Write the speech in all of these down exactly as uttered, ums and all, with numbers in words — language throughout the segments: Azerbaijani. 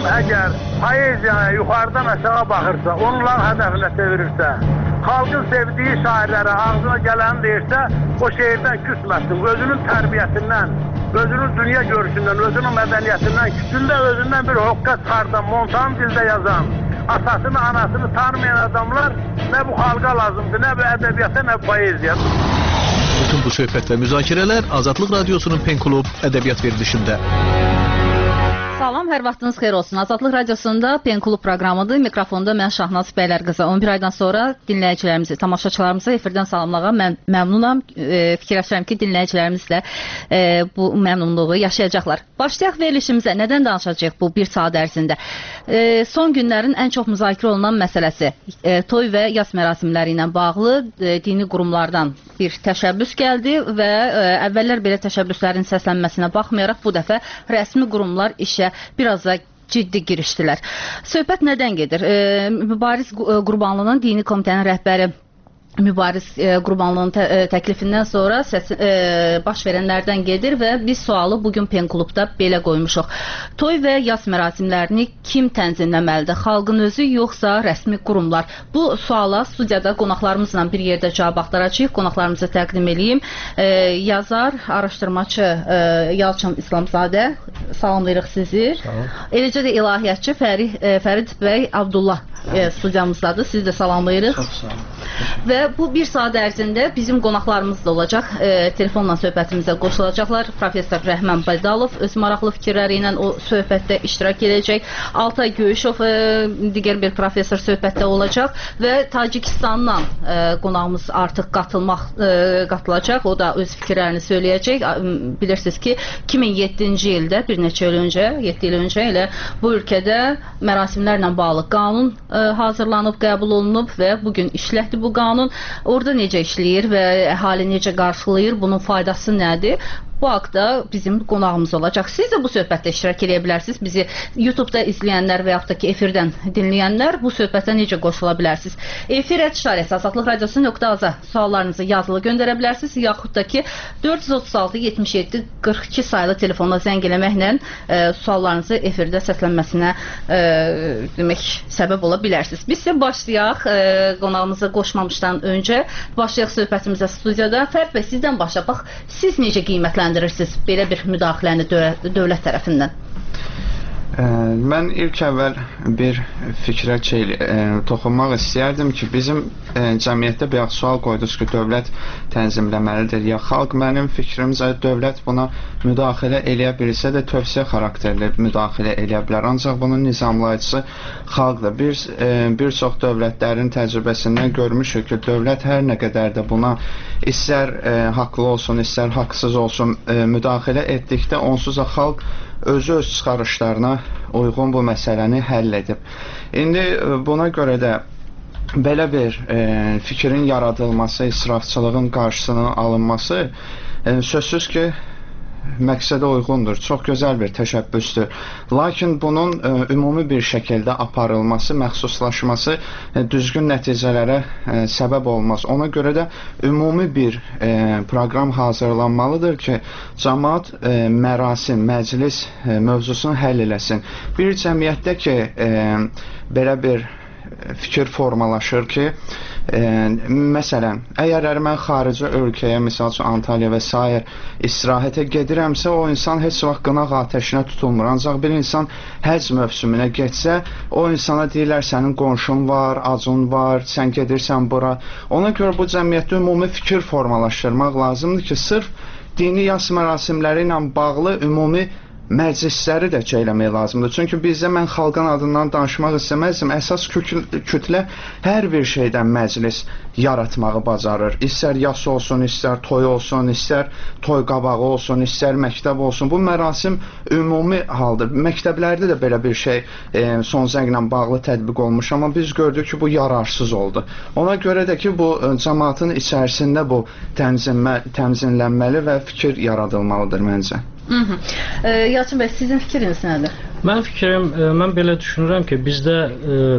əgər poeziyaya yuxarıdan aşağı baxırsa, onların hədəfinə çevirirsə, xalqın sevdiyi şairlərə ağzına gələni deyirsə, o şeirdən küsməsin, özünün tərbiyəsindən, özünün dünya görüşündən, özünün mədəniyyətindən, küçündə özündən bir hoqqa çıxardan, montan dildə yazan, atasını, anasını tanımayan adamlar nə bu xalqa lazımdır, nə bu ədəbiyyata, nə bu poeziya. Bütün bu söhbət və müzakirələr Azadlıq Radiosunun Pen Klub ədəbiyyat verilişində. Salam, hər vaxtınız xeyir olsun. Azadlıq Radiosunda Pen Klub proqramıdır. Mikrofonda mən Şahnaz Bəylər qızı. on bir aydan sonra dinləyicilərimizi, tamaşaçılarımızı efirdən salamlağa mən məmnunam. E, fikirləşirəm ki, dinləyicilərimizlə e, bu məmnunluğu yaşayacaqlar. Başlayaq verilişimizə. Nədən danışacağıq bu bir saat ərzində? E, son günlərin ən çox müzakirə olunan məsələsi e, toy və yas mərasimləri ilə bağlı e, dini qurumlardan bir təşəbbüs gəldi və e, əvvəllər belə təşəbbüslərin səslənməsinə baxmayaraq bu dəfə rəsmi qurumlar işə biraz da ciddi girişdilər. Söhbət nədən gedir? E, Mübariz Qurbanlının dini komitənin rəhbəri Mübariz e, Qurbanlının tə, e, təklifindən sonra səs, e, baş verənlərdən gedir və biz sualı bugün Pen Klubda belə qoymuşuq. Toy və yas mərasimlərini kim tənzimləməlidir? Xalqın özü yoxsa rəsmi qurumlar? Bu suala studiyada qonaqlarımızla bir yerdə cavab axtaracağıq. Qonaqlarımızı təqdim edeyim. E, yazar, araşdırmaçı e, Yalçın İslamzadə, salamlayırıq sizi. Eləcə də ilahiyyatçı Fərid, e, Fərid bəy Abdullah e, studiyamızdadır. Sizi də salamlayırıq. Çox sağ olun. Və bu bir saat ərzində bizim qonaqlarımız da olacaq. E, telefonla söhbətimizə qoşulacaqlar. Professor Rəhman Baydalov öz maraqlı fikirləri ilə o söhbətdə iştirak edəcək. Altay Göyüşov e, digər bir professor söhbətdə olacaq və Tacikistandan e, qonağımız artıq qatılmaq e, qatılacaq. O da öz fikirlərini söyləyəcək. Bilirsiniz ki, iki min yeddinci ildə bir neçə il öncə, yeddi il öncə elə bu ölkədə mərasimlərlə bağlı qanun e, hazırlanıb, qəbul olunub və bugün işlətdir bu qanun. Orada necə işləyir və əhali necə qarşılayır, bunun faydası nədir? Bu haqda bizim qonağımız olacaq. Siz də bu söhbətdə iştirak edə bilərsiniz. Bizi YouTube-da izləyənlər və yaxud da ki, efirdən dinləyənlər bu söhbətə necə qoşula bilərsiniz? Efir et işarəsi azadlıq radiosu nöqtə az-a suallarınızı yazılı göndərə bilərsiniz. Yaxud da ki, dörd yüz otuz altı yetmiş yeddi qırx iki sayılı telefonla zəng eləməklə e, suallarınızı efirdə səslənməsinə e, demək, səbəb ola bilərsiniz. Biz isə başlayaq, e, qonağımızı qoşmamışdan öncə başlayaq söhbətimizə studiyada. Fərid bəy, sizdən başlayaq. Siz necə qiymətləndirirsiniz belə bir müdaxiləni dövlət tərəfindən? Mən ilk əvvəl bir fikrə şey, toxunmaq istəyərdim ki, bizim cəmiyyətdə bir sual qoydunuz ki, dövlət tənzimləməlidir ya xalq. Mənim fikrimcə dövlət buna müdaxilə eləyə bilsə də tövsiyə xarakterli müdaxilə eləyə bilər. Ancaq bunun nizamlayıcısı xalqdır. Bir, bir çox dövlətlərin təcrübəsindən görmüşük ki, dövlət hər nə qədər də buna istər haqlı olsun, istər haqsız olsun müdaxilə etdikdə onsuz da xalq özü öz çıxarışlarına uyğun bu məsələni həll edib. İndi buna görə də belə bir e, fikrin yaradılması, israfçılığın qarşısının alınması e, sözsüz ki, məqsədə uyğundur. Çox gözəl bir təşəbbüsdür. Lakin bunun e, ümumi bir şəkildə aparılması, məxsuslaşması e, düzgün nəticələrə e, səbəb olmaz. Ona görə də ümumi bir e, proqram hazırlanmalıdır ki, cəmaət e, mərasim, məclis e, mövzusunu həll eləsin. Bir cəmiyyətdə ki, e, belə bir fikir formalaşır ki, e, məsələn, əgər mən xarici ölkəyə, misal üçün Antalya və s. istirahətə gedirəmsə, o insan heç vaxt qınaq atəşinə tutulmur. Ancaq bir insan həc mövsümünə getsə, o insana deyirlər, sənin qonşun var, acun var, sən gedirsən bura. Ona görə bu cəmiyyətdə ümumi fikir formalaşdırmaq lazımdır ki, sırf dini yas mərasimləri ilə bağlı ümumi məclisləri də çəkləmək lazımdır. Çünki bizdə mən xalqın adından danışmaq istəməzdim. Əsas kütlə hər bir şeydən məclis yaratmağı bacarır. İstər yas olsun, istər toy olsun, istər toy qabağı olsun, istər məktəb olsun. Bu mərasim ümumi haldır. Məktəblərdə də belə bir şey e, son zənglə bağlı tətbiq olmuş, amma biz gördük ki, bu yararsız oldu. Ona görə də ki, bu cəmaatın içərisində bu tənzimə, tənzimlənməli və fikir yaradılmalıdır məncə. E, Yalçın bəy, sizin fikriniz nədir? Mən fikrim, mən belə düşünürəm ki, bizdə e,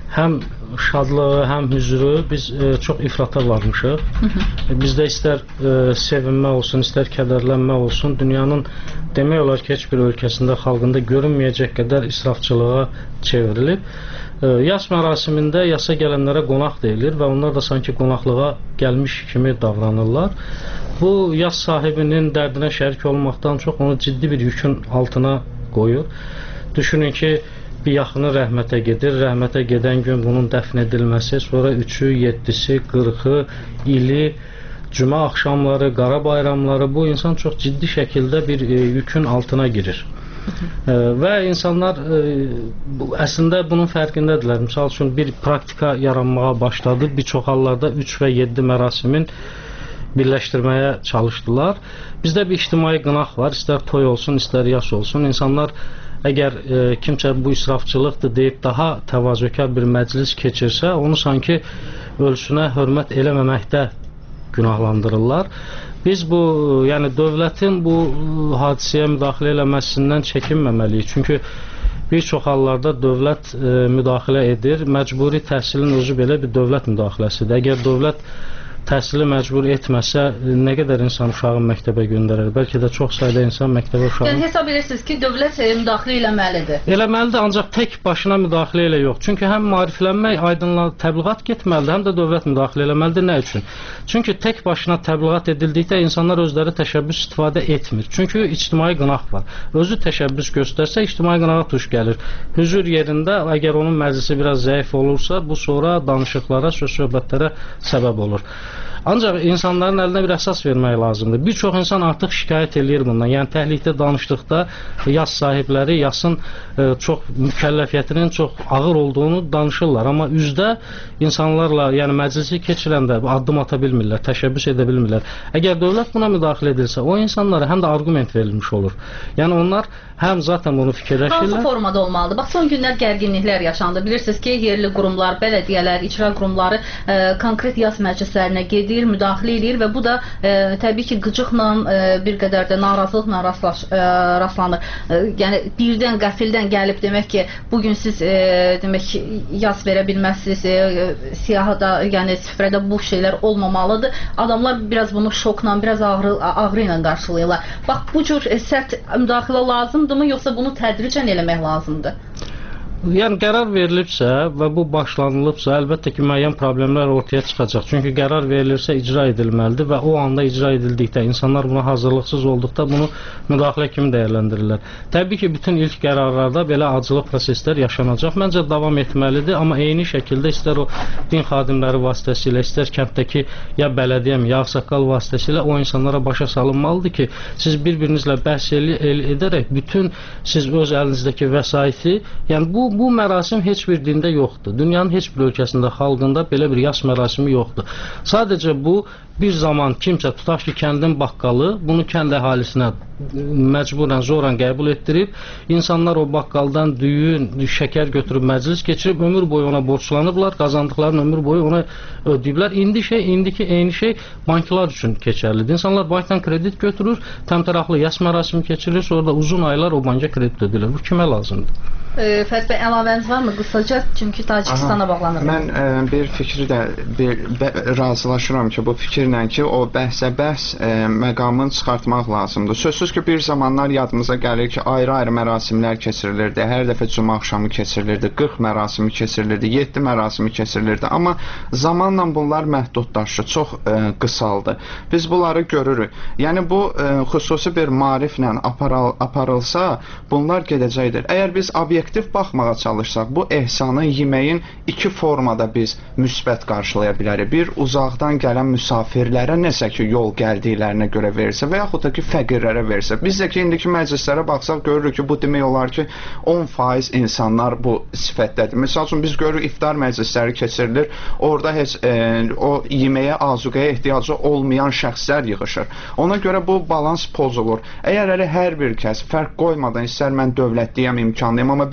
həm şadlığı, həm hüzuru biz e, çox ifrata varmışıq. Bizdə istər e, sevinmək olsun, istər kədərlənmək olsun, dünyanın demək olar ki, heç bir ölkəsində, xalqında görünməyəcək qədər israfçılığa çevrilib. E, yas mərasimində yasa gələnlərə qonaq deyilir və onlar da sanki qonaqlığa gəlmiş kimi davranırlar. Bu, yas sahibinin dərdinə şərik olmaqdan çox onu ciddi bir yükün altına qoyur. Düşünün ki, bir yaxını rəhmətə gedir, rəhmətə gedən gün bunun dəfn edilməsi, sonra üçü, yeddisi, qırxı, ili, cümə axşamları, qara bayramları, bu insan çox ciddi şəkildə bir e, yükün altına girir. E, və insanlar e, bu, əslində bunun fərqindədirlər. Misal üçün bir praktika yaranmağa başladı. Bir çox hallarda üç və yeddi mərasimin birləşdirməyə çalışdılar. Bizdə bir ictimai qınaq var. İstər toy olsun, istər yas olsun. İnsanlar əgər e, kimsə bu israfçılıqdır deyib daha təvazökar bir məclis keçirsə, onu sanki ölçünə hörmət eləməməkdə günahlandırırlar. Biz bu, yəni dövlətin bu hadisəyə müdaxilə eləməsindən çəkinməməliyik. Çünki bir çox hallarda dövlət e, müdaxilə edir. Məcburi təhsilin özü belə bir dövlət müdaxiləsidir. Əgər dövlət təhsili məcbur etməsə, nə qədər insan uşağı məktəbə göndərər? Bəlkə də çox sayda insan məktəbə uşağı... Yəni, hesab edirsiniz ki, dövlət müdaxilə eləməlidir. Eləməlidir, ancaq tək başına müdaxilə elə yox. Çünki həm maariflənmək, aydınlar, təbliğat getməlidir, həm də dövlət müdaxilə eləməlidir. Nə üçün? Çünki tək başına təbliğat edildikdə insanlar özləri təşəbbüs istifadə etmir. Çünki ictimai qınaq var. Özü təşəbbüs göstərsə, ictimai qınağa tuş gəlir. Hüzur yerində, əgər onun məclisi biraz zəif olursa, bu sonra danışıqlara, söz-söhbətlərə səbəb olur. Ancaq insanların əlinə bir əsas vermək lazımdır. Bir çox insan artıq şikayət eləyir bundan. Yəni təhlikdə danışdıqda yas sahibləri yasın e, çox mükəlləfiyyətinin çox ağır olduğunu danışırlar. Amma üzdə insanlarla, yəni məclisi keçirəndə addım ata bilmirlər, təşəbbüs edə bilmirlər. Əgər dövlət buna müdaxilə edilsə, o insanlara həm də argument verilmiş olur. Yəni onlar həm zaten bunu fikirləşirlər. Hansı formada olmalıdır? Bax, son günlər gərginliklər yaşandı. Bilirsiniz ki, yerli qurumlar, bələdiyyələr, icra qurumları e, konkret yas məclislərinə gedir, müdaxilə edir və bu da e, təbii ki, qıcıqla, e, bir qədər də narazılıqla rastlaş, e, rastlanır. E, yəni birdən, qəfildən gəlib demək ki, bugün siz e, demək ki, yas verə bilməzsiniz, e, siyahıda, yəni süfrədə bu şeylər olmamalıdır. Adamlar biraz bunu şokla, biraz ağrı, ağrı ilə qarşılayırlar. Bax, bu cür e, sərt müdaxilə lazımdırmı, yoxsa bunu tədricən eləmək lazımdır? Yəni qərar verilibsə və bu başlanılıbsa, əlbəttə ki, müəyyən problemlər ortaya çıxacaq. Çünki qərar verilirsə icra edilməlidir və o anda icra edildikdə, insanlar buna hazırlıqsız olduqda bunu müdaxilə kimi dəyərləndirirlər. Təbii ki, bütün ilk qərarlarda belə acılı proseslər yaşanacaq. Məncə davam etməlidir, amma eyni şəkildə istər o din xadimləri vasitəsilə, istər kənddəki ya bələdiyyə, ya ağsaqqal vasitəsilə o insanlara başa salınmalıdır ki, siz bir-birinizlə bəhs edərək bütün siz öz əlinizdəki vəsaiti, yəni bu Bu mərasim heç bir dində yoxdur. Dünyanın heç bir ölkəsində, xalqında belə bir yas mərasimi yoxdur. Sadəcə bu, bir zaman kimsə, tutaq ki, kəndin baqqalı bunu kənd əhalisinə məcburən, zoran qəbul etdirib, insanlar o baqqaldan düyün, şəkər götürüb məclis keçirib, ömür boyu ona borçlanıblar, qazandıqlarını ömür boyu ona ödəyiblər. İndi şey, indiki eyni şey banklar üçün keçərlidir. İnsanlar bankdan kredit götürür, təmtəraqlı yas mərasimi keçirir, sonra da uzun aylar o banka kredit ödəyirlər. Bu kimə lazımdır? E, Fərid bəy, əlavəniz var mı? Qısaca, çünki Tacikistana bağlanır. Mən e, bir fikri də bir, bə, razılaşıram ki, bu fikirlə ki, o bəhsə bəhs e, məqamını çıxartmaq lazımdır. Sözsüz ki, bir zamanlar yadımıza gəlir ki, ayrı-ayrı mərasimlər keçirilirdi. Hər dəfə cümə axşamı keçirilirdi, qırx mərasimi keçirilirdi, yeddi mərasimi keçirilirdi. Amma zamanla bunlar məhdudlaşdı, çox e, qısaldı. Biz bunları görürük. Yəni bu e, xüsusi bir maariflə aparal, aparılsa, bunlar gedəcəkdir. Əgər biz obyektiv baxmağa çalışsaq, bu ehsanı yeməyin iki formada biz müsbət qarşılaya bilərik. Bir, uzaqdan gələn müsafirlərə nəsə ki, yol gəldiklərinə görə verirsə və yaxud da ki, fəqirlərə verirsə. Biz də ki, indiki məclislərə baxsaq, görürük ki, bu demək olar ki, on faiz insanlar bu sifətdədir. Məsəl üçün, biz görürük, iftar məclisləri keçirilir, orada heç e, o yeməyə, azuqəyə ehtiyacı olmayan şəxslər yığışır. Ona görə bu balans pozulur. Əgər hələ hər bir kəs fərq qoymadan, istər mən dövlətliyəm, imkanlıyım, amma bir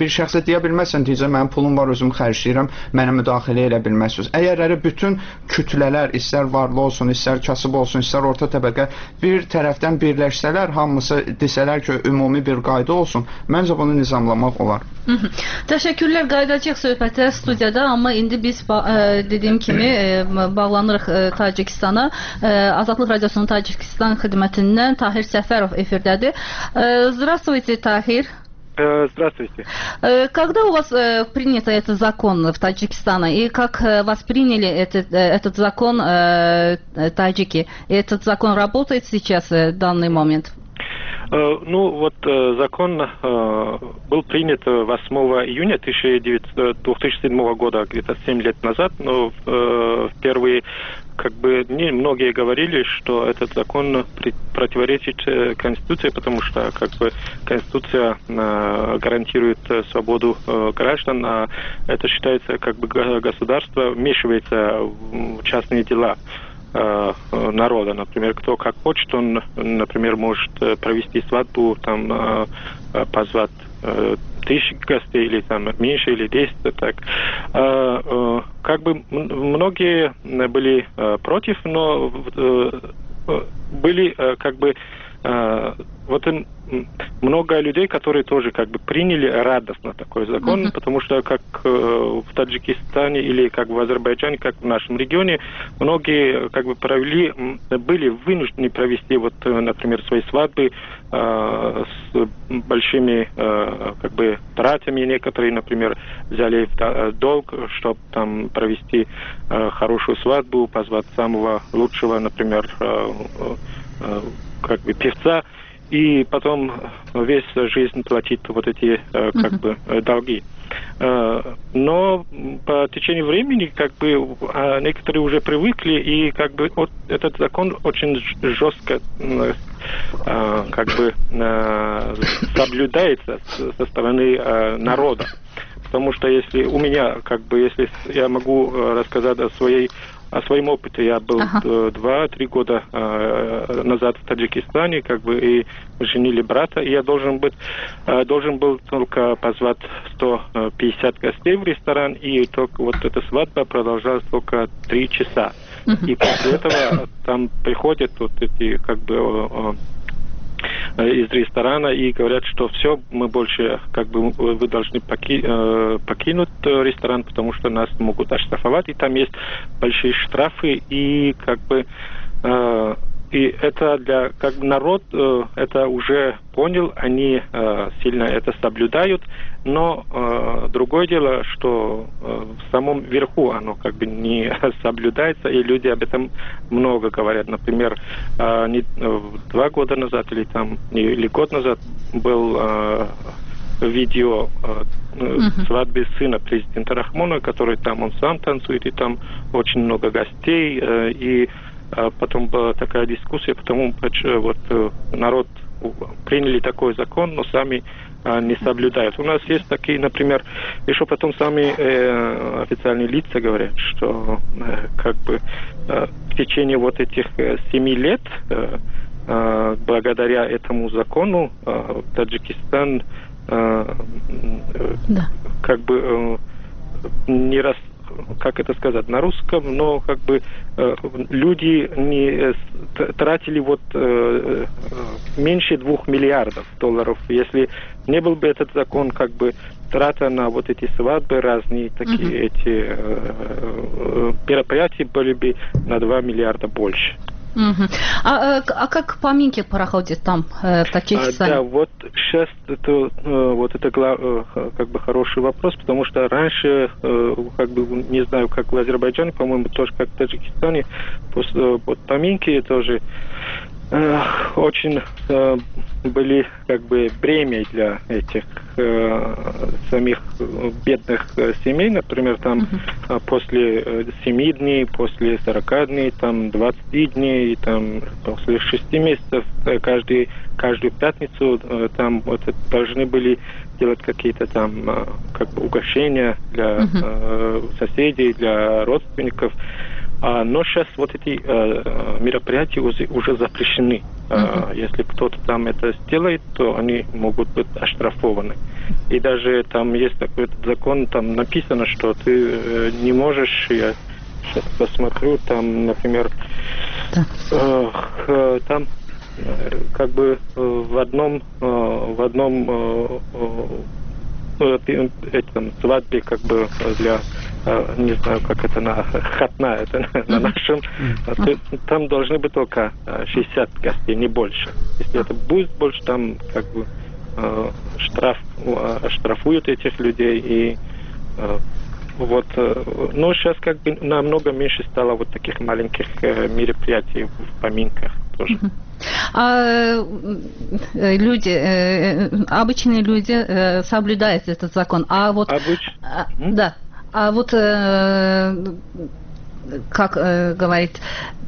bir şəxsə deyə bilməzsən, deyəcək mənim pulum var, özüm xərcləyirəm, mənə müdaxilə edə bilməzsiniz. Əgər bütün kütlələr, istər varlı olsun, istər kasıb olsun, istər orta təbəqə bir tərəfdən birləşsələr, hamısı desələr ki, ümumi bir qayda olsun, məncə bunu nizamlamaq olar. Təşəkkürlər, qayıdacaq söhbətə studiyada, amma indi biz dediyim kimi bağlanırıq Tacikistana. Azadlıq Radiosunun Tacikistan xidmətindən Tahir Səfərov efirdədir. Здравствуйте, Tahir. Здравствуйте. Когда у вас принят этот закон в Таджикистане и как восприняли этот, этот закон таджики? Этот закон работает сейчас в данный момент? Ну, вот закон был принят восьмого июня две тысячи седьмого года, где-то семь лет назад, но впервые как бы не, многие говорили, что этот закон противоречит Конституции, потому что как бы Конституция гарантирует свободу граждан, а это считается как бы государство вмешивается в частные дела народа. Например, кто как хочет, он, например, может провести свадьбу, там позвать тысячи гостей, или там меньше, или десять, так. Как бы многие были против, но были как бы вот много людей, которые тоже как бы приняли радостно такой закон, uh-huh. потому что как в Таджикистане или как в Азербайджане, как в нашем регионе, многие как бы провели, были вынуждены провести вот, например, свои свадьбы э, с большими э, как бы тратами. Некоторые, например, взяли долг, чтобы там провести э, хорошую свадьбу, позвать самого лучшего, например, э, э, как бы певца. И потом весь жизнь платить вот эти э, как uh-huh. бы долги. Э, но по течению времени как бы э, некоторые уже привыкли, и как бы вот, этот закон очень жестко э, как бы э, соблюдается со стороны э, народа. Потому что если у меня как бы если я могу рассказать о своей О своем опыте. Я был ага. два-три года э, назад в Таджикистане, как бы, и женили брата, и я должен быть, э, должен был только позвать сто пятьдесят гостей в ресторан, и только вот эта свадьба продолжалась только три часа. Uh-huh. И после этого там приходят вот эти, как бы, э, из ресторана и говорят, что все, мы больше, как бы, вы должны поки, э, покинуть ресторан, потому что нас могут оштрафовать, и там есть большие штрафы, и как бы э, и это для как бы народ э, это уже понял, они э, сильно это соблюдают, но э, другое дело, что э, в самом верху оно как бы не соблюдается, и люди об этом много говорят. Например, э, не, э, два года назад или там или год назад был э, видео э, uh-huh. свадьбы сына президента Рахмона, который там он сам танцует, и там очень много гостей, э, и потом была такая дискуссия, потому что вот народ приняли такой закон, но сами а, не соблюдают. У нас есть такие, например, еще потом сами э, официальные лица говорят, что э, как бы э, в течение вот этих э, семи лет э, э, благодаря этому закону э, Таджикистан э, э, да. как бы э, не рас как это сказать на русском, но как бы э, люди не э, тратили вот э, э, меньше двух миллиардов долларов. Если не был бы этот закон, как бы трата на вот эти свадьбы разные, такие uh-huh. эти э, э, мероприятия были бы на два миллиарда больше. Uh-huh. А, а как поминки проходят там, э, в Таджикистане? А, да, вот сейчас это э, вот это э, как бы хороший вопрос, потому что раньше, э, как бы не знаю, как в Азербайджане, по-моему, тоже как в Таджикистане, после, вот поминки тоже э, очень э, были как бы бремя для этих э, самих бедных э, семей, например, там uh-huh. после э, семи дней, после сорока дней, там двадцати дней, и там после шести месяцев э, каждый, каждую пятницу э, там вот должны были делать какие-то там э, как бы угощения для uh-huh. э, соседей, для родственников. А, но сейчас вот эти э, мероприятия уже, уже запрещены. Uh-huh. Э, если кто-то там это сделает, то они могут быть оштрафованы. И даже там есть такой этот закон, там написано, что ты э, не можешь, я сейчас посмотрю, там, например, э, э, там э, как бы э, в одном, э, в одном э, э, этом свадьбе, как бы для, не знаю, как это на хатна, это на, на нашем, то, там должны быть только шестьдесят гостей, не больше. Если это будет больше, там как бы штраф, штрафуют этих людей и вот, но сейчас как бы намного меньше стало вот таких маленьких мероприятий в поминках тоже. А люди, обычные люди соблюдают этот закон, а вот, Обыч... да, а вот как говорит,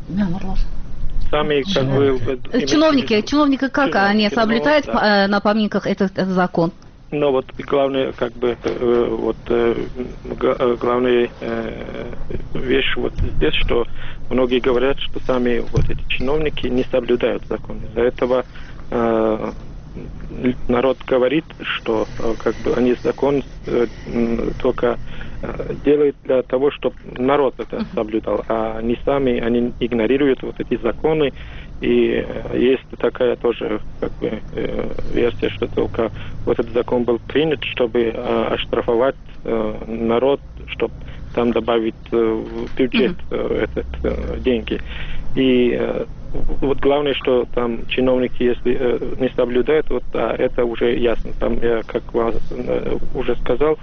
сами как бы чиновники, чиновники как они соблюдают да. на поминках этот, этот закон? Но вот главное, как бы, э, вот э, главная э, вещь вот здесь, что многие говорят, что сами вот эти чиновники не соблюдают закон. Из-за этого э, народ говорит, что э, как бы они закон э, только э, делают для того, чтобы народ это соблюдал, а они сами, они игнорируют вот эти законы. И есть такая тоже как бы версия, что только вот этот закон был принят, чтобы оштрафовать народ, чтобы там добавить в бюджет mm-hmm. этот деньги. И вот главное, что там чиновники, если не соблюдают, вот а это уже ясно. Там я, как вам уже сказал,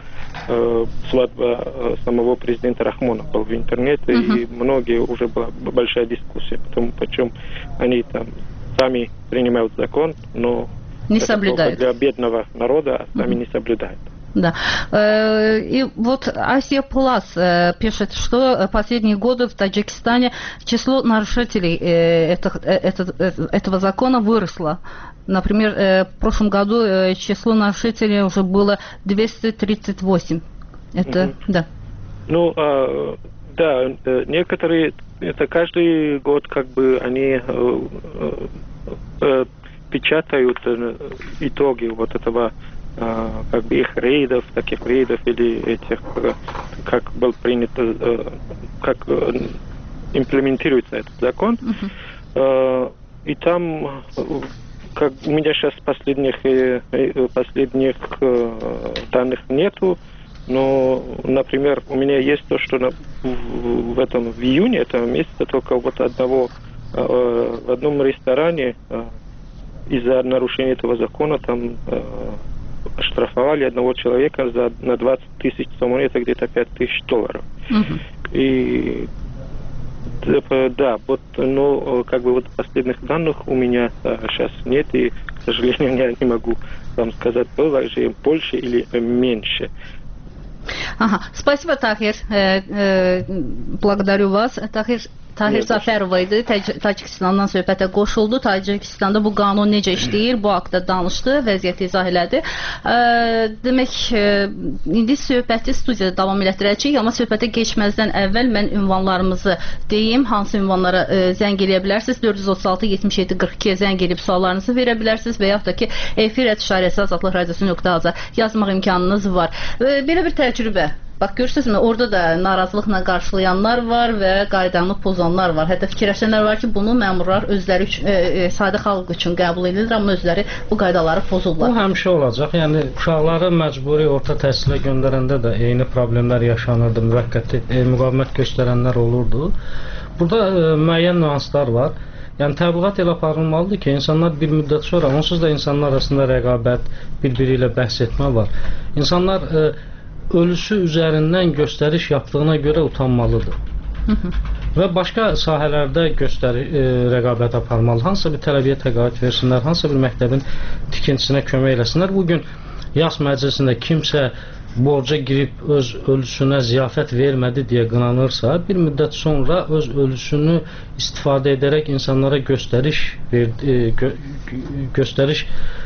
свадьба самого президента Рахмона был в интернете, uh-huh. и многие уже была большая дискуссия, потому почему они там сами принимают закон, но не соблюдают для бедного народа, а сами uh-huh. не соблюдают. Да. И вот Азия Плас пишет, что последние годы в Таджикистане число нарушителей этого закона выросло. Например, в прошлом году число нарушителей уже было двести тридцать восемь. Это, mm-hmm. да. Ну, а, да, некоторые, это каждый год как бы они э, э, печатают итоги вот этого как бы их рейдов, таких рейдов или этих, как был принят, как имплементируется этот закон. Uh-huh. И там, как у меня сейчас последних, последних данных нету, но, например, у меня есть то, что на, в, в этом, в июне этого месяца только вот одного, в одном ресторане из-за нарушения этого закона там оштрафовали одного человека за, на двадцать тысяч сомон, это где-то пять тысяч долларов. Uh-huh. И да, вот, но как бы вот последних данных у меня а, сейчас нет, и, к сожалению, я не могу вам сказать, было же больше или меньше. Ага. Спасибо, Tahir. Э, э, благодарю вас. Tahir Tahir Zaferov idi. Tacikistandan söhbətə qoşuldu. Tacikistanda bu qanun necə işləyir, bu haqda danışdı, vəziyyəti izah elədi. E, demək, e, indi söhbəti studiyada davam elətdirəcəyik, amma söhbətə keçməzdən əvvəl mən ünvanlarımızı deyim. Hansı ünvanlara e, zəng eləyə bilərsiniz? dörd yüz otuz altı yetmiş yeddi qırx ikiyə zəng edib suallarınızı verə bilərsiniz və yaxud da ki, efir et işarəsi azadlıq radiosu nöqtə az yazmaq imkanınız var. E, belə bir təcrübə. Bax, görürsünüzmü, orada da narazılıqla qarşılayanlar var və qaydanı pozanlar var. Hətta fikirləşənlər var ki, bunu məmurlar özləri üçün, e, e, sadə xalq üçün qəbul edir, amma özləri bu qaydaları pozurlar. Bu həmişə olacaq. Yəni, uşaqları məcburi orta təhsilə göndərəndə də eyni problemlər yaşanırdı, müvəqqəti e, müqavimət göstərənlər olurdu. Burada e, müəyyən nüanslar var. Yəni, təbliğat elə aparılmalıdır ki, insanlar bir müddət sonra, onsuz da insanlar arasında rəqabət, bir-biri ilə bəhs etmə var. İnsanlar e, ölüsü üzərindən göstəriş yaptığına görə utanmalıdır. Və başqa sahələrdə göstəri, e, rəqabət aparmalı. Hansısa bir tələbiyə təqaüd versinlər, hansısa bir məktəbin tikintisinə kömək eləsinlər. Bugün yas məclisində kimsə borca girib öz ölüsünə ziyafət vermədi deyə qınanırsa, bir müddət sonra öz ölüsünü istifadə edərək insanlara göstəriş verdi, gö göstəriş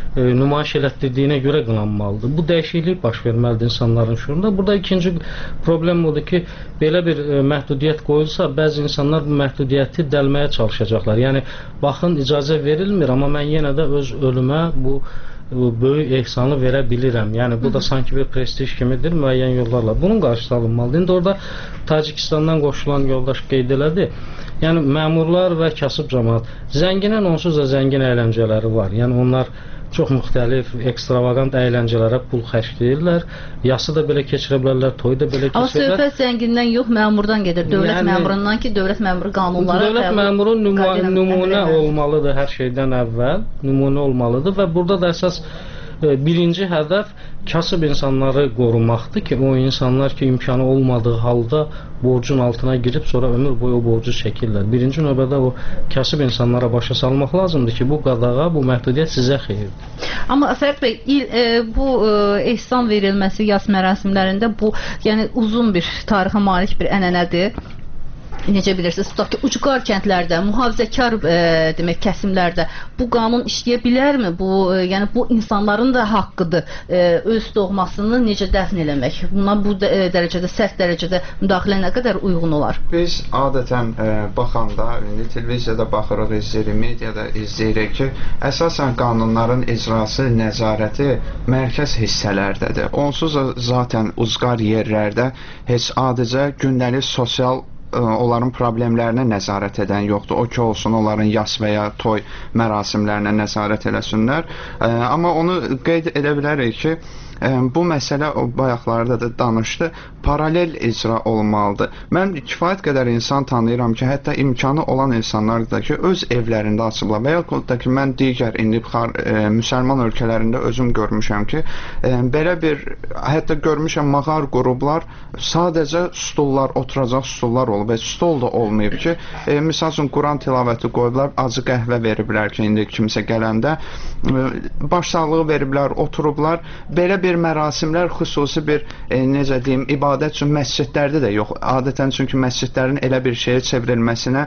e, nümayiş elətdirdiyinə görə qınanmalıdır. Bu dəyişiklik baş verməlidir insanların şuurunda. Burada ikinci problem odur ki, belə bir e, məhdudiyyət qoyulsa, bəzi insanlar bu məhdudiyyəti dəlməyə çalışacaqlar. Yəni, baxın, icazə verilmir, amma mən yenə də öz ölümə bu böyük ehsanı verə bilirəm. Yəni bu da sanki bir prestij kimidir müəyyən yollarla. Bunun qarşısı alınmalıdır. İndi orada Tacikistandan qoşulan yoldaş qeyd elədi. Yəni məmurlar və kasıb cəmaət zənginin onsuz da zəngin əyləncələri var. Yəni onlar çox müxtəlif, ekstravagant əyləncələrə pul xərcləyirlər. Yası da belə keçirə bilərlər, toyu da belə keçirə bilərlər. Amma söhbət zəngindən yox, məmurdan gedir. Dövlət yəni, məmurundan ki, dövlət məmuru qanunları... Dövlət məmuru nümunə olmalıdır hər şeydən əvvəl. Nümunə olmalıdır və burada da əsas birinci hədəf kasıb insanları qorumaqdır ki, o insanlar ki, imkanı olmadığı halda borcun altına girib, sonra ömür boyu o borcu çəkirlər. Birinci növbədə o kasıb insanlara başa salmaq lazımdır ki, bu qadağa, bu məhdudiyyət sizə xeyirdir. Amma Fərid bəy, il, e, bu e, ehsan verilməsi yas mərasimlərində bu, yəni uzun bir tarixə malik bir ənənədir. Necə bilirsiniz, tutaq ki, ucqar kəndlərdə, mühafizəkar e, demək kəsimlərdə bu qanun işləyə bilərmi? Bu, e, yəni bu insanların da haqqıdır e, öz doğmasını necə dəfn eləmək. Buna bu də, e, dərəcədə, sərt dərəcədə müdaxilə nə qədər uyğun olar? Biz adətən e, baxanda, indi televiziyada baxırıq, izləyirik, mediada izləyirik ki, əsasən qanunların icrası, nəzarəti mərkəz hissələrdədir. Onsuz da zaten ucqar yerlərdə heç adicə gündəlik sosial onların problemlərinə nəzarət edən yoxdur. O ki olsun, onların yas və ya toy mərasimlərinə nəzarət eləsinlər. Amma onu qeyd edə bilərik ki, bu məsələ o bayaqlarda da danışdı, paralel icra olmalıdır. Mən kifayət qədər insan tanıyıram ki, hətta imkanı olan insanlar da ki, öz evlərində açıblar və yaxud da ki, mən digər indi e, müsəlman ölkələrində özüm görmüşəm ki, e, belə bir, hətta görmüşəm mağar qurublar, sadəcə stullar, oturacaq stullar olub, heç stol da olmayıb ki, e, misal üçün Quran tilavəti qoyublar, acı qəhvə veriblər ki, indi kimsə gələndə, e, baş sağlığı veriblər, oturublar, belə bir mərasimlər xüsusi bir, e, necə deyim, ibadət üçün məscidlərdə də yox. Adətən çünki məscidlərin elə bir şeyə çevrilməsinə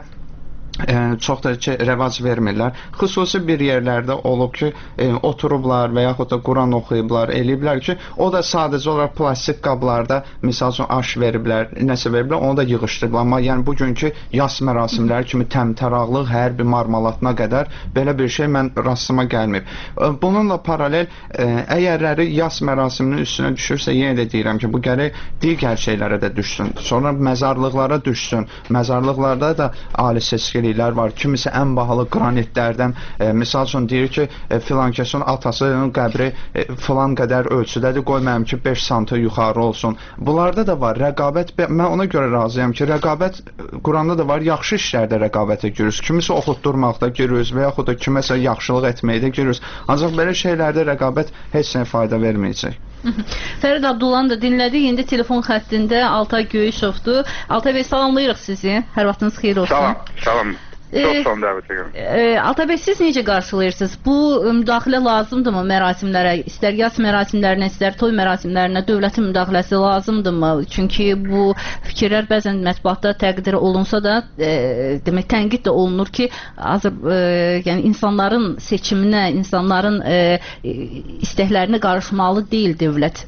e, çox da ki, rəvac vermirlər. Xüsusi bir yerlərdə olub ki, e, oturublar və yaxud da Quran oxuyublar, eləyiblər ki, o da sadəcə olaraq plastik qablarda, misal üçün aş veriblər, nəsə veriblər, onu da yığışdırıblar. Amma yəni bugünkü yas mərasimləri kimi təmtəraqlıq, hər bir marmalatına qədər belə bir şey mən rastıma gəlməyib. Bununla paralel, e, əgərləri yas mərasiminin üstünə düşürsə, yenə də deyirəm ki, bu gərək digər şeylərə də düşsün. Sonra məzarlıqlara düşsün. Məzarlıqlarda da ali seçkiliklər var. Kimisi ən bahalı qranitlərdən, e, misal üçün deyir ki, e, filan kəsin atasının qəbri e, filan qədər ölçüdədir, qoymayım ki, beş santı yuxarı olsun. Bunlarda da var rəqabət. Mən ona görə razıyam ki, rəqabət Quranda da var, yaxşı işlərdə rəqabətə giriyoruz. Kimisi oxutdurmaqda giriyoruz və yaxud da kiməsə yaxşılıq etməkdə giriyoruz. Ancaq belə şeylərdə rəqabət heç nə fayda verməyəcək. Fərid Abdullanı da dinlədik. İndi telefon xəttində Altay Göyüşovdur. Altay bəy, salamlayırıq sizi. Hər vaxtınız xeyir olsun. Salam, salam. Çox son dəvət edirəm. E, Altay bəy, siz necə qarşılayırsınız? Bu müdaxilə lazımdırmı mərasimlərə? İstər yas mərasimlərinə, istər toy mərasimlərinə dövlətin müdaxiləsi lazımdırmı? Çünki bu fikirlər bəzən mətbuatda təqdir olunsa da, e, demək tənqid də olunur ki, azır, e, yəni insanların seçiminə, insanların e, istəklərinə qarışmalı deyil dövlət.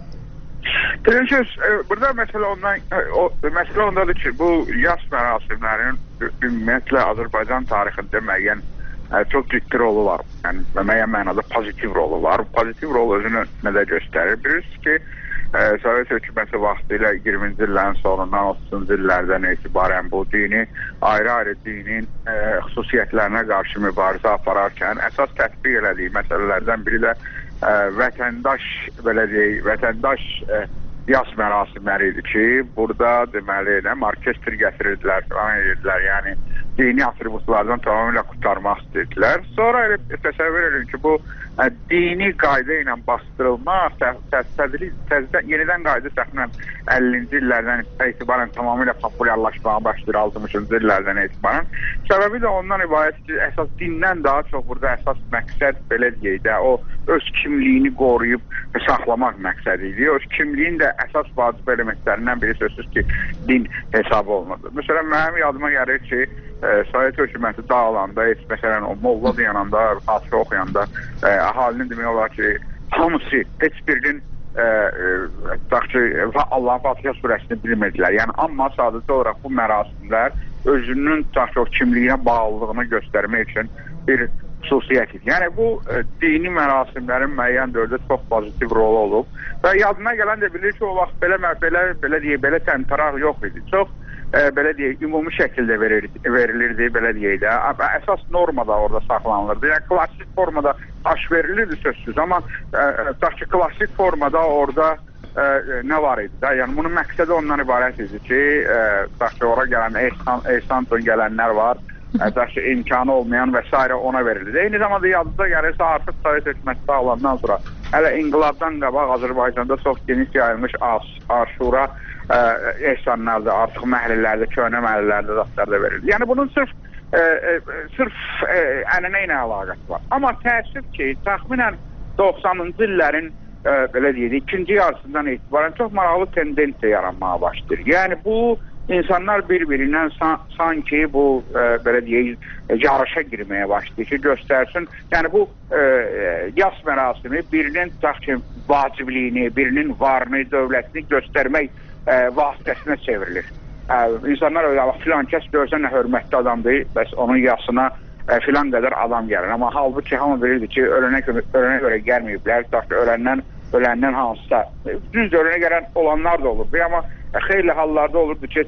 Bilirsiniz, burada məsələ ondan, o, məsələ ondadır ki, bu yas mərasimlərinin ümumiyyətlə Azərbaycan tarixində müəyyən çox ciddi rolu var. Yəni, müəyyən mənada pozitiv rolu var. Pozitiv rol özünü nədə göstərir? Bilirsiniz ki, Sovet hökuməti vaxtı ilə iyirminci illərin sonundan otuzuncu illərdən etibarən bu dini, ayrı-ayrı dinin e, xüsusiyyətlərinə qarşı mübarizə apararkən əsas tətbiq elədiyi məsələlərdən biri də e, vətəndaş, belə deyək, vətəndaş e, yas mərasimləri idi ki, burada deməli, nə, orkestr gətirirdilər, falan edirdilər, yəni dini atributlardan tamamilə qurtarmaq istədilər. Sonra elə təsəvvür edin ki, bu ə, dini qayda ilə bastırılmaq, təzdən, yenidən qayda səxnən əllinci illərdən etibarən tamamilə populyarlaşmağa başlayır altmışıncı illərdən etibarən. Səbəbi də ondan ibarət ki, əsas dindən daha çox burada əsas məqsəd belə deyək də, o öz kimliyini qoruyub saxlamaq məqsədi idi. Öz kimliyin də əsas vacib elementlərindən biri sözsüz ki, din hesabı olmadı. Məsələn, mənim yadıma gəlir ki, e, Sovet hökuməti dağılanda, heç məsələn o molla dayananda, hafizə oxuyanda e, əhalinin demək olar ki, hamısı, heç birinin e, e, Allah'ın Fatiha surəsini bilmirdilər. Yəni, amma sadəcə olaraq bu mərasimlər özünün çox kimliyinə bağlılığını göstərmək üçün bir xüsusiyyət idi. Yəni, bu e, dini mərasimlərin müəyyən dövrdə çox pozitiv rolu olub və yadına gələn də bilir ki, o vaxt belə, belə, belə deyək, belə təmtaraq yox idi. Çox e, belə deyək, ümumi şəkildə verilirdi, verilirdi, belə deyək də. Əsas normada orada saxlanılırdı. Yəni, klassik formada aş verilirdi sözsüz, amma e, ki, klassik formada orada e, nə var idi də? Yəni, bunun məqsədi ondan ibarət idi ki, e, ki ora gələn ehsan, ehsan gələnlər var, ki, imkanı olmayan və s. ona verildi. Eyni zamanda yadınıza gəlirsə, artıq Sovet hökuməti dağılandan sonra hələ inqilabdan qabaq Azərbaycanda çox geniş yayılmış aşura ehsanlarda, artıq məhəllələrdə, köhnə məhəllələrdə zatlarda verildi. Yəni bunun sırf e, e, sırf e, ənənə ilə əlaqəsi var. Amma təəssüf ki, təxminən doxsanıncı illərin e, belə deyək, ikinci yarısından etibarən çox maraqlı tendensiya yaranmağa başlayır. Yəni bu İnsanlar bir-birindən san, sanki bu e, belə deyək, yarışa girməyə başlayır ki, göstərsin. Yəni bu e, yas mərasimi birinin ki, vacibliyini, birinin varını, dövlətini göstərmək e, vasitəsinə çevrilir. E, insanlar öyle, filan kəs görsən nə hörmətli adamdır, bəs onun yasına e, filan qədər adam gəlir. Amma halbuki hamı bilirdi ki, ölənə, ölənə görə gəlməyiblər, ki, öləndən, öləndən hansısa. Düz ölənə gələn olanlar da olur. Amma xeyli hallarda olurdu ki,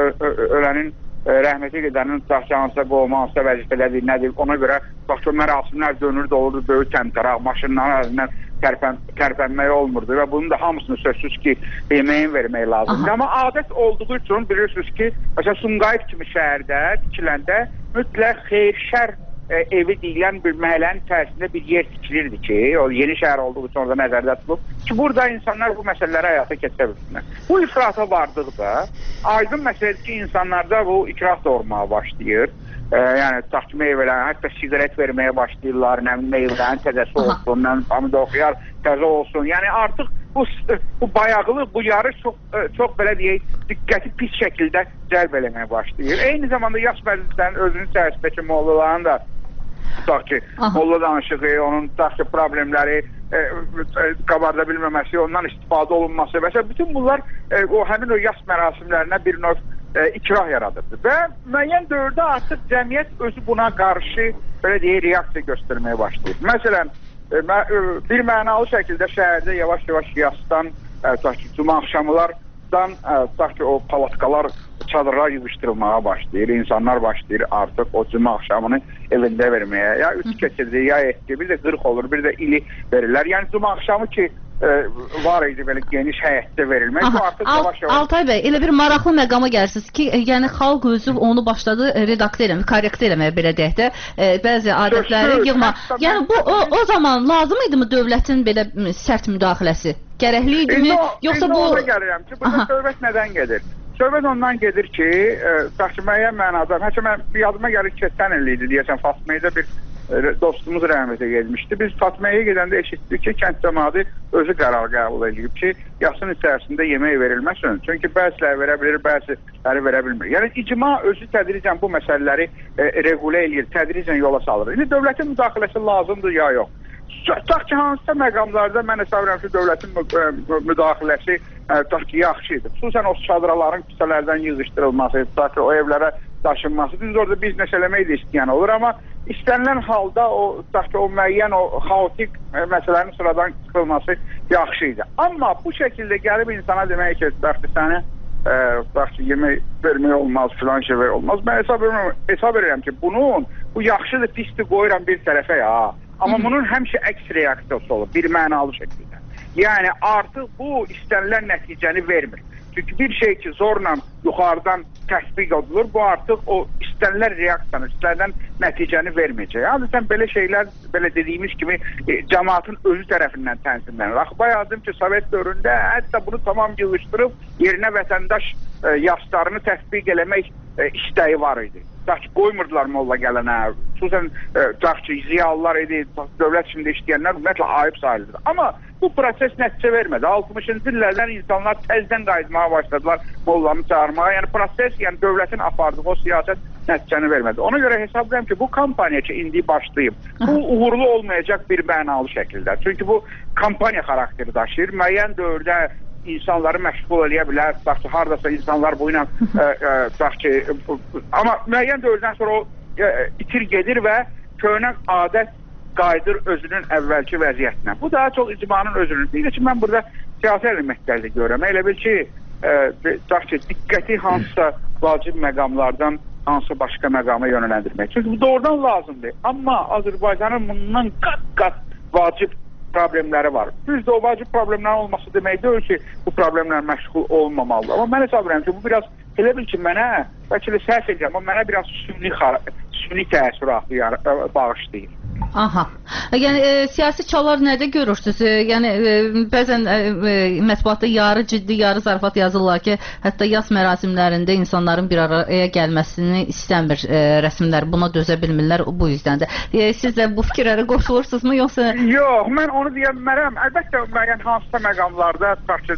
ölənin rəhməti gedənin hansısa qovma, hansısa vəzifələdir, nədir, ona görə baxı mərasimlər dönürdü, olurdu, böyük təmtəraq, maşınların əlindən tərpən, tərpənmək olmurdu və bunun da hamısını sözsüz ki, yeməyin vermək lazımdır. Amma adət olduğu üçün bilirsiniz ki, məsələn, Sumqayıt kimi şəhərdə tikiləndə mütləq xeyir-şər e, evi deyilən bir məhəllənin içərisində bir yer tikilirdi ki, o yeni şəhər olduğu üçün orada nəzərdə tutulub ki, burada insanlar bu məsələləri həyata keçirə bilsinlər. Bu ifrata vardıqda aydın məsələdir ki, insanlarda bu ikrah doğurmağa başlayır. E, yəni, taxki meyvələrin, hətta sigaret verməyə başlayırlar, nəmin meyvələrin təzəsi olsun, nəmin pomidor xiyar təzə olsun. Yəni, artıq bu, bu bayaqlıq, bu yarış çox, çox belə deyək, diqqəti pis şəkildə cəlb eləməyə başlayır. Eyni zamanda yaş məclislərin özünün içərisindəki mollaların da tutaq ki, molla danışığı, onun tutaq ki, problemləri e, e, qabarda bilməməsi, ondan istifadə olunması və s. bütün bunlar e, o həmin o yaş mərasimlərinə bir növ e, ikrah yaradırdı. Və müəyyən dövrdə artıq cəmiyyət özü buna qarşı belə deyək, reaksiya göstərməyə başlayır. Məsələn, e, mə, e, bir mənalı şəkildə şəhərdə yavaş-yavaş yasdan, e, tutaq ki, cuma axşamlardan e, tutaq ki, o palatkalar çadırlar yığışdırılmağa başlayır. İnsanlar başlayır artıq o cuma axşamını evində verməyə. Ya üç keçirdi, ya etdi, bir də qırx olur, bir də ili verirlər. Yəni cuma axşamı ki e, var idi belə geniş həyətdə verilmək. Aha, bu artıq yavaş-yavaş... Altay bəy, elə bir maraqlı məqama gəlirsiniz ki, yəni xalq özü onu başladı redaktə eləməyə, korrekt eləməyə belə deyək də, e, bəzi adətləri yığma. Yəni bu o, o zaman lazım idi mi dövlətin belə sərt müdaxiləsi? Gərəkli idi mi? Yoxsa bu... İndi ona gəlirəm ki, burada söhbət nədən gedir? Söhbət ondan gedir ki, e, müəyyən mənada, hətta mən bir yadıma gəlir keçən il idi, deyəsən, Fatmaya bir e, dostumuz rəhmətə gelmişdi. Biz Fatmaya gedəndə eşitdik ki, kənd cəmaatı özü qərar qəbul edib ki, yasın içərisində yemək verilməsin. Çünki bəziləri verə bilir, bəziləri verə bilmir. Yəni, icma özü tədricən bu məsələləri e, regulə edir, tədricən yola salır. İndi dövlətin müdaxiləsi lazımdır ya yox. Tutaq ki, hansısa məqamlarda mən hesab edirəm ki, dövlətin müdaxiləsi tutaq ki, yaxşı idi. Xüsusən o çadıraların küçələrdən yığışdırılması, tutaq ki, o evlərə daşınması. Biz orada biznes eləmək də istəyən olur, amma istənilən halda o, tutaq ki, o müəyyən, o xaotik məsələnin sıradan çıxılması yaxşı idi. Amma bu şəkildə gəlib insana demək ki, tutaq ki, səni tutaq ki, yemək vermək olmaz, filan şey olmaz. Mən hesab edirəm, hesab edirəm ki, bunun, bu yaxşıdır, pisdir qoyuram bir tərəfə ya. Amma bunun həmişə əks reaksiyası olur, bir mənalı şəkildə. Yəni, artıq bu istənilən nəticəni vermir. Çünki bir şey ki, zorla yuxarıdan təsbiq olunur. Bu artıq o istənilən reaksiyanı, istənilən nəticəni verməyəcək. Yəni sən belə şeylər, belə dediyimiz kimi e, cəmaatın özü tərəfindən tənzimlənir. Axı bayağıdım ki, Sovet dövründə hətta bunu tamam yığışdırıb yerinə vətəndaş e, yaslarını təsbiq eləmək e, istəyi var idi. Tutaq ki, qoymurdular molla gələnə, xüsusən tutaq ki, ziyalılar idi, dövlət içində işləyənlər ümumiyyətlə ayıb sayılır. Amma bu proses nəticə vermədi. altmışıncı illərdən insanlar təzdən qayıtmağa başladılar mollanı çağırmağa. Yəni proses, yəni dövlətin apardığı o siyasət nəticəni vermədi. Ona görə hesablayıram ki, bu kampaniya ki, indi başlayıb, bu uğurlu olmayacaq bir mənalı şəkildə. Çünki bu kampaniya xarakteri daşıyır. Müəyyən dövrdə insanları məşğul eləyə bilər, tutaq ki, haradasa insanlar bu ilə tutaq ki, amma müəyyən dövrdən sonra o e, itir gedir və köhnə adət qayıdır özünün əvvəlki vəziyyətinə. Bu daha çox icmanın özünün. Deyir ki, mən burada siyasi elementlərdə görürəm. Elə bil ki, e, tutaq ki, diqqəti hansısa vacib məqamlardan hansı başqa məqama yönələndirmək. Çünki bu doğrudan lazımdır. Amma Azərbaycanın bundan qat-qat vacib problemləri var. Düz də o vacib problemlərin olması demək deyil ki, bu problemlər məşğul olmamalıdır. Amma mən hesab edirəm ki, bu biraz elə bil ki, mənə, bəlkə də səhv edirəm, amma mənə biraz süni, süni təəssüratı bağışlayır. Aha. Yəni e, siyasi çalar nədə görürsünüz? E, yəni e, bəzən e, e, mətbuatda yarı ciddi, yarı zarafat yazırlar ki, hətta yas mərasimlərində insanların bir araya gəlməsini istəmir e, rəsmlər. Buna dözə bilmirlər bu yüzdəndir. E, siz də bu fikirlərə qoşulursunuzmu yoxsa? Yox, mən onu deyə bilmərəm. Əlbəttə müəyyən hansısa məqamlarda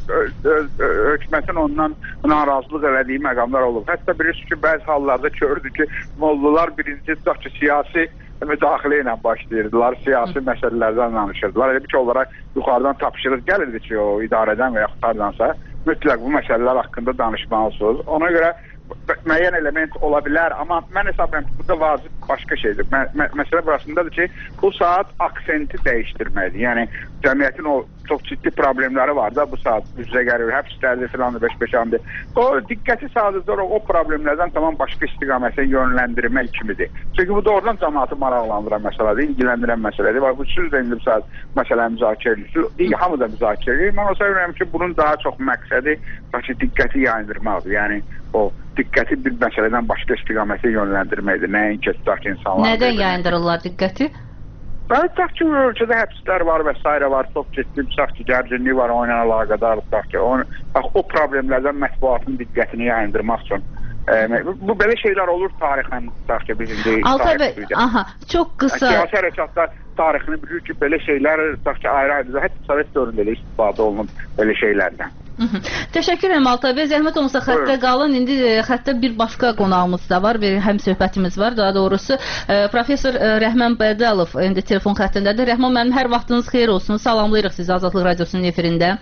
hökumətin ondan narazılıq elədiyi məqamlar olub. Hətta bilirsiniz ki, bəzi hallarda görürdük ki, mollalar birinci tutaq ki, siyasi müdaxilə ilə başlayırdılar, siyasi Hı. məsələlərdən danışırdılar. Elə bir ki, olaraq yuxarıdan tapşırıq gəlirdi ki, o idarədən və yaxud hardansa mütləq bu məsələlər haqqında danışmalısınız. Ona görə müəyyən element ola bilər, amma mən hesab edirəm ki, burada vacib başqa şeydir. Mə mə məsələ burasındadır ki, bu saat aksenti dəyişdirməlidir. Yəni, cəmiyyətin o çox ciddi problemləri var da bu saat üzrə gəlir, həbslərdir, filandır, beş-beşandır. O diqqəti sadəcə o problemlərdən tamam başqa istiqamətə yönləndirmək kimidir. Çünki bu doğrudan cəmaatı maraqlandıran məsələdir, ilgiləndirən məsələdir. Siz də indi bu saat məsələ müzakirə edirsiniz, hamı da müzakirə edir. Mən o sayıram ki, bunun daha çox məqsədi diqqəti yayındırmaqdır. Yəni, o diqqəti bir məsələdən başqa istiqamətə yönləndirməkdir. Nəinki tutaq ki, insanlar... Nədən yayındırırlar diqqəti? Tutaq ki, ölkədə həbslər var və s. var, çox ciddi, tutaq ki, gərginlik var, o ilə əlaqədar, tutaq ki, o, o problemlərdən mətbuatın diqqətini yayındırmaq üçün. E, bu belə şeylər olur tarixən, tutaq ki, bizim deyil. Altay bəy, aha, çox qısa... Siyasi hərəkatlar tarixini bilir ki, belə şeylər, tutaq ki, ayrı-ayrı, hətta Sovet dövründə elə istifadə olunub belə şeylərdən. Hı -hı. Təşəkkür edirəm Altay bəy. Zəhmət olmasa xəttə qalın. İndi e, xəttə bir başqa qonağımız da var. Bir həm söhbətimiz var. Daha doğrusu e, professor e, Rəhman Bədəlov indi telefon xəttindədir. Rəhman müəllim, hər vaxtınız xeyir olsun. Salamlayırıq sizi Azadlıq Radiosunun efirində.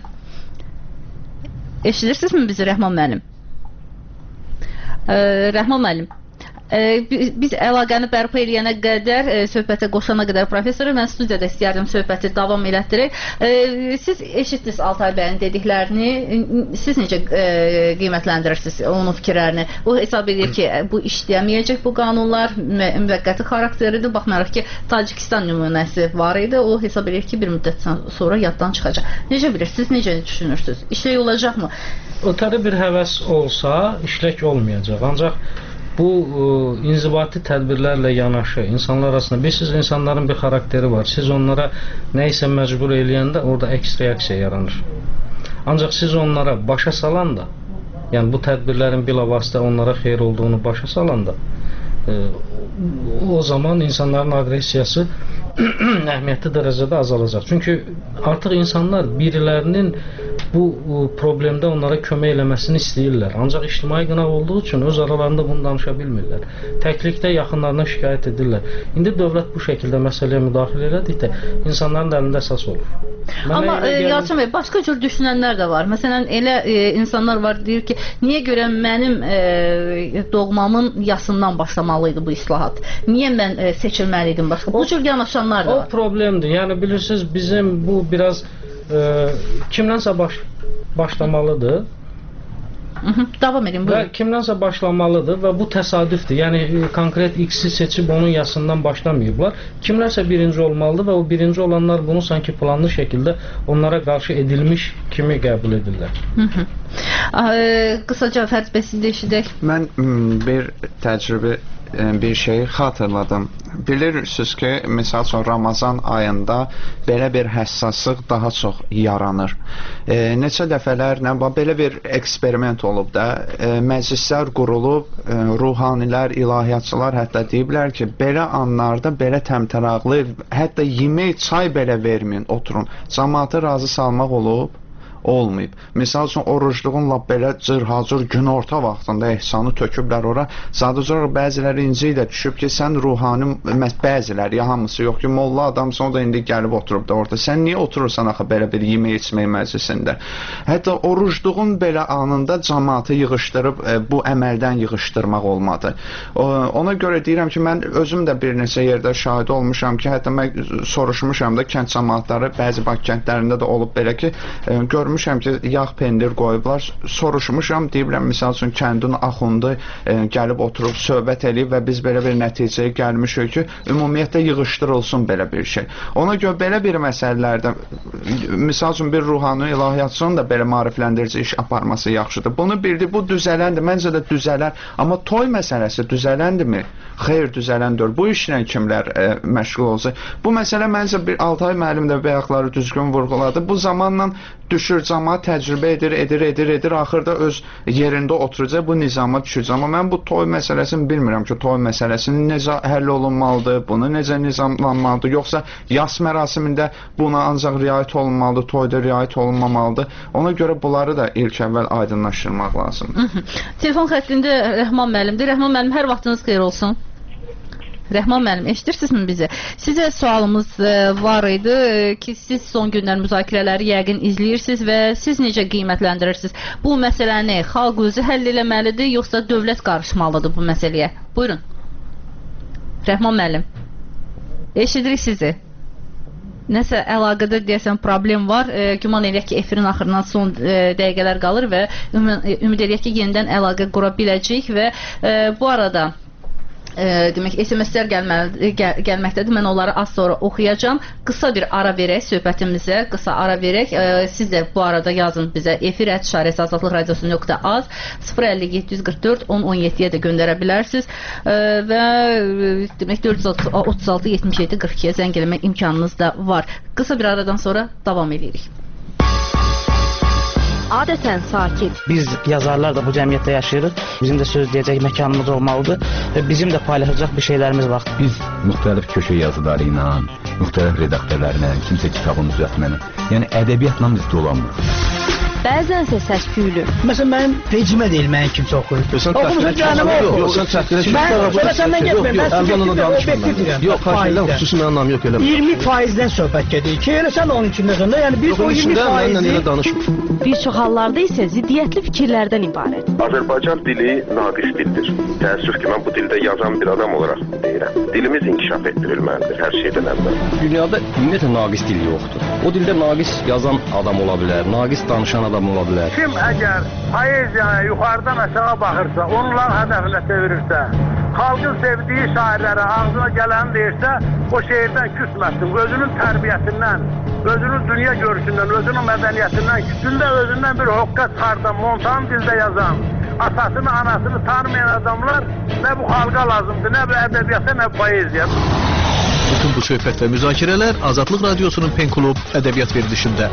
Eşidirsinizmi bizi Rəhman müəllim? E, Rəhman müəllim. E, biz əlaqəni bərpa eləyənə qədər, e, söhbətə qoşana qədər professoru, mən studiyada istəyərdim söhbəti davam elətdirək. E, siz eşitdiniz Altay bəyin dediklərini, siz necə e, qiymətləndirirsiniz onun fikirlərini? O hesab edir ki, bu işləyəməyəcək bu qanunlar, müvəqqəti xarakteridir. Baxmayaraq ki, Tacikistan nümunəsi var idi, o hesab edir ki, bir müddət sonra yaddan çıxacaq. Necə bilirsiniz, necə düşünürsünüz? İşlək olacaqmı? Ötəri bir həvəs olsa, işlək olmayacaq. Ancaq bu ə, inzibati tədbirlərlə yanaşı insanlar arasında, bilirsiniz, insanların bir xarakteri var. Siz onlara nəyisə məcbur eləyəndə orada əks reaksiya yaranır. Ancaq siz onlara başa salanda, yəni bu tədbirlərin bilavasitə onlara xeyir olduğunu başa salanda, ə, o zaman insanların aqressiyası əhəmiyyətli dərəcədə azalacaq. Çünki artıq insanlar birilərinin bu problemdə onlara kömək eləməsini istəyirlər. Ancaq ictimai qınaq olduğu üçün öz aralarında bunu danışa bilmirlər. Təklikdə yaxınlarına şikayət edirlər. İndi dövlət bu şəkildə məsələyə müdaxilə elədikdə insanların əlində əsas olur. Mənə Amma e, gəlin... Yalçın bəy, başqa cür düşünənlər də var. Məsələn, elə e, insanlar var, deyir ki, niyə görə mənim e, doğmamın yasından başlamalıydı bu islahat? Niyə mən e, seçilməliydim başqa? Bu cür yanaşanlar da var. O problemdir. Yəni bilirsiniz, bizim bu biraz e, kimdənsə baş, başlamalıdır. Hı -hı, davam edin, buyurun. Və kimdənsə başlamalıdır və bu təsadüfdür. Yəni konkret X-i seçib onun yasından başlamayıblar. Kimlərsə birinci olmalıdır və o birinci olanlar bunu sanki planlı şəkildə onlara qarşı edilmiş kimi qəbul edirlər. Hı -hı. Qısaca Fərid bəy siz də eşidək. Mən bir təcrübə bir şeyi xatırladım. Bilirsiniz ki, misal üçün Ramazan ayında belə bir həssaslıq daha çox yaranır. E, neçə dəfələrlə belə bir eksperiment olub da, e, məclislər qurulub, e, ruhanilər, ilahiyyatçılar hətta deyiblər ki, belə anlarda belə təmtəraqlı, hətta yemək, çay belə verməyin, oturun. Cəmaatı razı salmaq olub, olmayıb. Misal üçün orucluğun lap belə cırhacır günorta vaxtında ehsanı töküblər ora. Sadəcə olaraq bəziləri inci ilə düşüb ki, sən ruhani, bəziləri, ya hamısı yox ki, molla adamsan, o da indi gəlib oturub da orada. Sən niyə oturursan axı belə bir yemək içmək məclisində? Hətta orucluğun belə anında cəmaatı yığışdırıb e, bu əməldən yığışdırmaq olmadı. O, ona görə deyirəm ki, mən özüm də bir neçə yerdə şahid olmuşam ki, hətta mən soruşmuşam da kənd cəmaatları bəzi Bakı kəndlərində də olub belə ki, e, görmüşəm Görmüşəm ki, yağ pendir qoyublar, soruşmuşam, deyiblər, misal üçün kəndin axundu e, gəlib oturub, söhbət eləyib və biz belə bir nəticəyə gəlmişik ki, ümumiyyətlə yığışdırılsın belə bir şey. Ona görə belə bir məsələlərdə, misal üçün bir ruhani ilahiyyatçının da belə maarifləndirici iş aparması yaxşıdır. Bunu bildi, bu düzələndir, məncə də düzələr, amma toy məsələsi düzələndirmi? Xeyr, düzələndir. Bu işlə kimlər e, məşğul olsa? Bu məsələ məncə bir Altay müəllim də bəyaqları düzgün vurğuladı. Bu zamanla düşür, cəmaat təcrübə edir, edir, edir, edir, axırda öz yerində oturacaq, bu nizama düşəcək. Amma mən bu toy məsələsini bilmirəm ki, toy məsələsini necə həll olunmalıdır, bunu necə nizamlanmalıdır, yoxsa yas mərasimində buna ancaq riayət olunmalıdır, toyda riayət olunmamalıdır. Ona görə bunları da ilk əvvəl aydınlaşdırmaq lazımdır. Telefon xəttində Rəhman müəllimdir. Rəhman müəllim, hər vaxtınız xeyir olsun. Rəhman müəllim, eşidirsinizmi bizi? Sizə sualımız var idi ki, siz son günlər müzakirələri yəqin izləyirsiniz və siz necə qiymətləndirirsiniz? Bu məsələni xalq özü həll eləməlidir, yoxsa dövlət qarışmalıdır bu məsələyə? Buyurun. Rəhman müəllim, eşidirik sizi. Nəsə əlaqədə deyəsən problem var. E, güman eləyək ki, efirin axırından son e, dəqiqələr qalır və ümid eləyək ki, yenidən əlaqə qura biləcəyik və e, bu arada E, demək, S M S-lər gəlməli, gəl, gəlməkdədir. Mən onları az sonra oxuyacağam. Qısa bir ara verək söhbətimizə, qısa ara verək. E, siz də bu arada yazın bizə efir et şaresi azadlıq radiosu nöqtə az sıfır əlli yeddi yüz qırx dörd on on yeddiyə də göndərə bilərsiniz. E, və demək dörd yüz otuz altı yetmiş yeddi qırx ikiyə zəng eləmək imkanınız da var. Qısa bir aradan sonra davam edirik. Adətən sakit. Biz yazarlar da bu cəmiyyətdə yaşayırıq. Bizim də söz deyəcək məkanımız olmalıdır və bizim də paylaşacaq bir şeylərimiz var. Biz müxtəlif köşə yazıları ilə, müxtəlif redaktörlərlə, kimsə kitabın düzəltməni, yəni ədəbiyyatla biz dolanmırıq. Bəzənsə səs-küylü. Məsələn, mənim vecimə deyil, mənim kimsə oxuyur. Oxumusun canımı oxuyur. Yox, sən təxtirə çıxır. Mən sonra səndən getməyim. Mən obyektiv deyirəm. Yox, xahişlə xüsusi mənim anlamı yox eləmə. iyirmi faizdən söhbət gedir ki, elə sən onun içindəsən də, yəni biz o iyirmi faizi... Bir çox hallarda isə ziddiyyətli fikirlərdən ibarət. Azərbaycan dili naqis dildir. Təəssüf ki, mən bu dildə yazan bir adam olaraq deyirəm. Dilimiz inkişaf etdirilməlidir hər şeydən əvvəl. Dünyada ümumiyyətlə naqis dil yoxdur. O dildə naqis yazan adam ola bilər, naqis danışan adam ola bilər. Kim əgər poeziyaya yuxarıdan aşağı baxırsa, onların hədəfinə çevirirsə, xalqın sevdiyi şairlərə ağzına gələni deyirsə, o şeirdən küsməsin. Özünün tərbiyəsindən, özünün dünya görüşündən, özünün mədəniyyətindən, küsündə özündən bir hoqqa çıxardan, montan dildə yazan, atasını, anasını tanımayan adamlar nə bu xalqa lazımdır, nə bu ədəbiyyata, nə bu poeziya. Bütün bu söhbət və müzakirələr Azadlıq Radiosunun Pen Klub ədəbiyyat verilişində.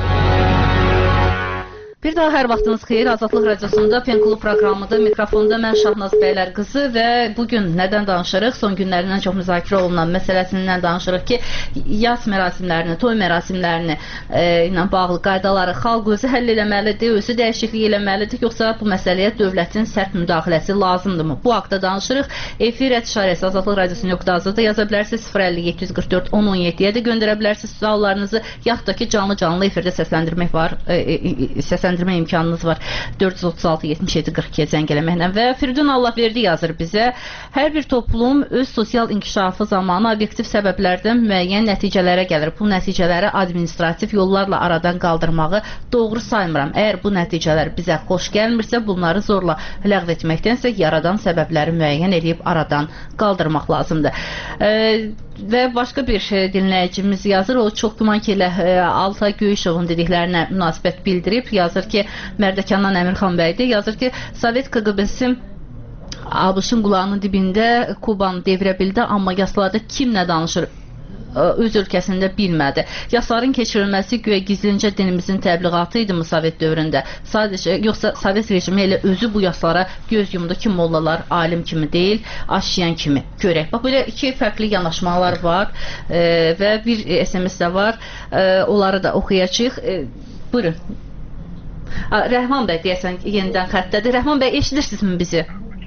Bir daha hər vaxtınız xeyir. Azadlıq Radiosunda Pen Klub proqramıdır. Mikrofonda mən Şahnaz Bəylər qızı və bugün nədən danışırıq? Son günlərindən çox müzakirə olunan məsələsindən danışırıq ki, yas mərasimlərini, toy mərasimlərini e, ilə bağlı qaydaları xalq özü həll eləməlidir, özü dəyişiklik eləməlidir, yoxsa bu məsələyə dövlətin sərt müdaxiləsi lazımdırmı? Bu haqda danışırıq. Efir et şaresi azadlıq radiosu nöqtə azda yazə bilərsiniz. sıfır əlli yeddi yüz qırx dörd on on yeddiyə də göndərə bilərsiniz suallarınızı. Yaxud da ki, canlı-canlı efirdə səsləndirmək var. E, e, səsləndirmək səsləndirmə imkanınız var. dörd yüz otuz altı yetmiş yeddi qırx ikiyə zəng eləməklə və Firidun Allahverdi yazır bizə. Hər bir toplum öz sosial inkişafı zamanı obyektiv səbəblərdən müəyyən nəticələrə gəlir. Bu nəticələri administrativ yollarla aradan qaldırmağı doğru saymıram. Əgər bu nəticələr bizə xoş gəlmirsə, bunları zorla ləğv etməkdənsə yaradan səbəbləri müəyyən edib aradan qaldırmaq lazımdır. E, və başqa bir şey dinləyicimiz yazır. O çox güman ki, elə e, Altay Göyüşovun dediklərinə münasibət bildirib. Yazır ki, Mərdəkandan Əmirxan bəydir. Yazır ki, Sovet K G B-si ABŞ-ın qulağının dibində Kubanı devirə bildi, amma yaslarda kim nə danışır öz ölkəsində bilmədi. Yasların keçirilməsi güya gizlincə dinimizin təbliğatı idi mı Sovet dövründə? Sadəcə, yoxsa Sovet rejimi elə özü bu yaslara göz yumdu ki, mollalar alim kimi deyil, aşiyan kimi. Görək. Bax, belə iki fərqli yanaşmalar var e, və bir S M S də var. E, onları da oxuyacağıq. E, buyurun. A, Rəhman bəy deyəsən yenidən xəttədir. Rəhman bəy, eşidirsinizmi bizi?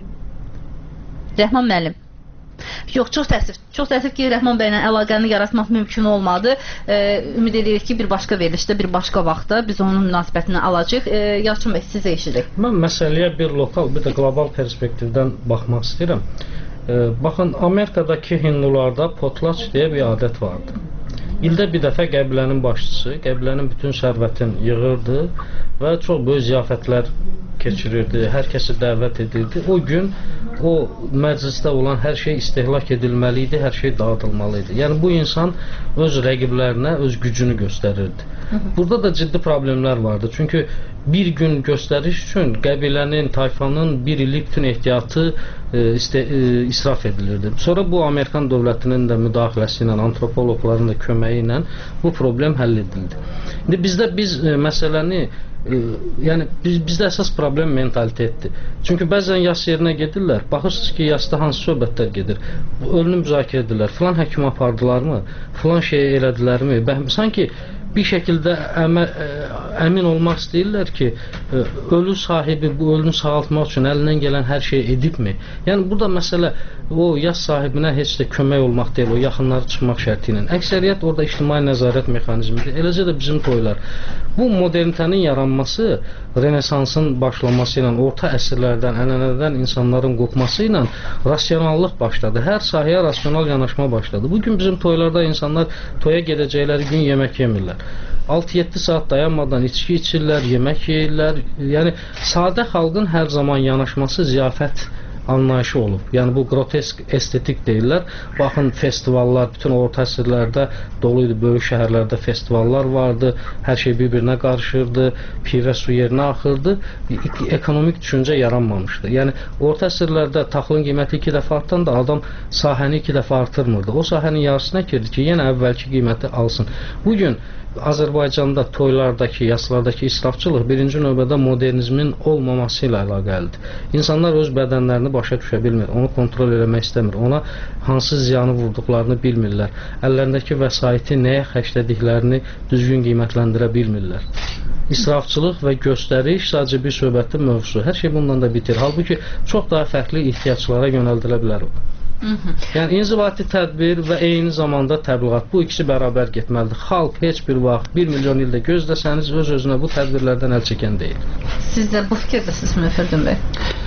Rəhman müəllim. Yox, çox təəssüf. Çox təəssüf ki, Rəhman bəylə əlaqəni yaratmaq mümkün olmadı. E, ümid edirik ki, bir başqa verilişdə, bir başqa vaxtda biz onun münasibətini alacağıq. E, Yalçın bəy, sizə eşidirik. Mən məsələyə bir lokal, bir də qlobal perspektivdən baxmaq istəyirəm. E, baxın, Amerikadakı hindularda potlaç deyə bir adət vardı. İldə bir dəfə qəbilənin başçısı, qəbilənin bütün sərvətini yığırdı və çox böyük ziyafətlər keçirirdi, hər kəsi dəvət edirdi. O gün o məclisdə olan hər şey istehlak edilməli idi, hər şey dağıdılmalı idi. Yəni bu insan öz rəqiblərinə öz gücünü göstərirdi. Burada da ciddi problemlər vardı. Çünki bir gün göstəriş üçün qəbilənin, tayfanın bir illik bütün ehtiyatı e, iste, e, israf edilirdi. Sonra bu Amerikan dövlətinin də müdaxiləsi ilə, antropologların da köməyi ilə bu problem həll edildi. İndi bizdə biz e, məsələni e, yəni biz, bizdə əsas problem mentalitetdir. Çünki bəzən yas yerinə gedirlər, baxırsınız ki, yasda hansı söhbətlər gedir. Ölünü müzakirə edirlər. Filan həkim apardılarmı? Filan şey elədilərmi? Bə, sanki bir şəkildə əmə, ə, əmin olmaq istəyirlər ki, ə, ölü sahibi bu ölünü sağaltmaq üçün əlindən gələn hər şeyi edibmi? Yəni burada məsələ o yas sahibinə heç də kömək olmaq deyil, o yaxınları çıxmaq şərti ilə. Əksəriyyət orada ictimai nəzarət mexanizmidir. Eləcə də bizim toylar. Bu modernitenin yaranması, Renesansın başlaması ilə, orta əsrlərdən, ənənədən insanların qopması ilə rasionallıq başladı. Hər sahəyə rasional yanaşma başladı. Bugün bizim toylarda insanlar toya gedəcəkləri gün yemək yemirlər. altı yeddi saat dayanmadan içki içirlər, yemək yeyirlər. Yəni sadə xalqın hər zaman yanaşması ziyafət anlayışı olub. Yəni bu grotesk estetik deyirlər. Baxın, festivallar bütün orta əsrlərdə dolu idi. Böyük şəhərlərdə festivallar vardı. Hər şey bir-birinə qarışırdı. Pivə su yerinə axırdı. Ekonomik düşüncə yaranmamışdı. Yəni orta əsrlərdə taxılın qiyməti iki dəfə artdan da adam sahəni iki dəfə artırmırdı. O sahənin yarısına girdi ki, yenə əvvəlki qiyməti alsın. Bugün Azərbaycanda toylardakı, yaslardakı israfçılıq birinci növbədə modernizmin olmaması ilə əlaqəlidir. İnsanlar öz bədənlərini başa düşə bilmir, onu kontrol eləmək istəmir, ona hansı ziyanı vurduqlarını bilmirlər, əllərindəki vəsaiti nəyə xərclədiklərini düzgün qiymətləndirə bilmirlər. İsrafçılıq və göstəriş sadəcə bir söhbətin mövzusu. Hər şey bundan da bitir. Halbuki çox daha fərqli ehtiyaclara yönəldilə bilər o. Yəni inzibati tədbir və eyni zamanda təbliğat, bu ikisi bərabər getməlidir. Xalq heç bir vaxt bir milyon ildə gözləsəniz öz-özünə bu tədbirlərdən əl çəkən deyil. Siz də bu fikirdəsiniz Müfirdin bəy?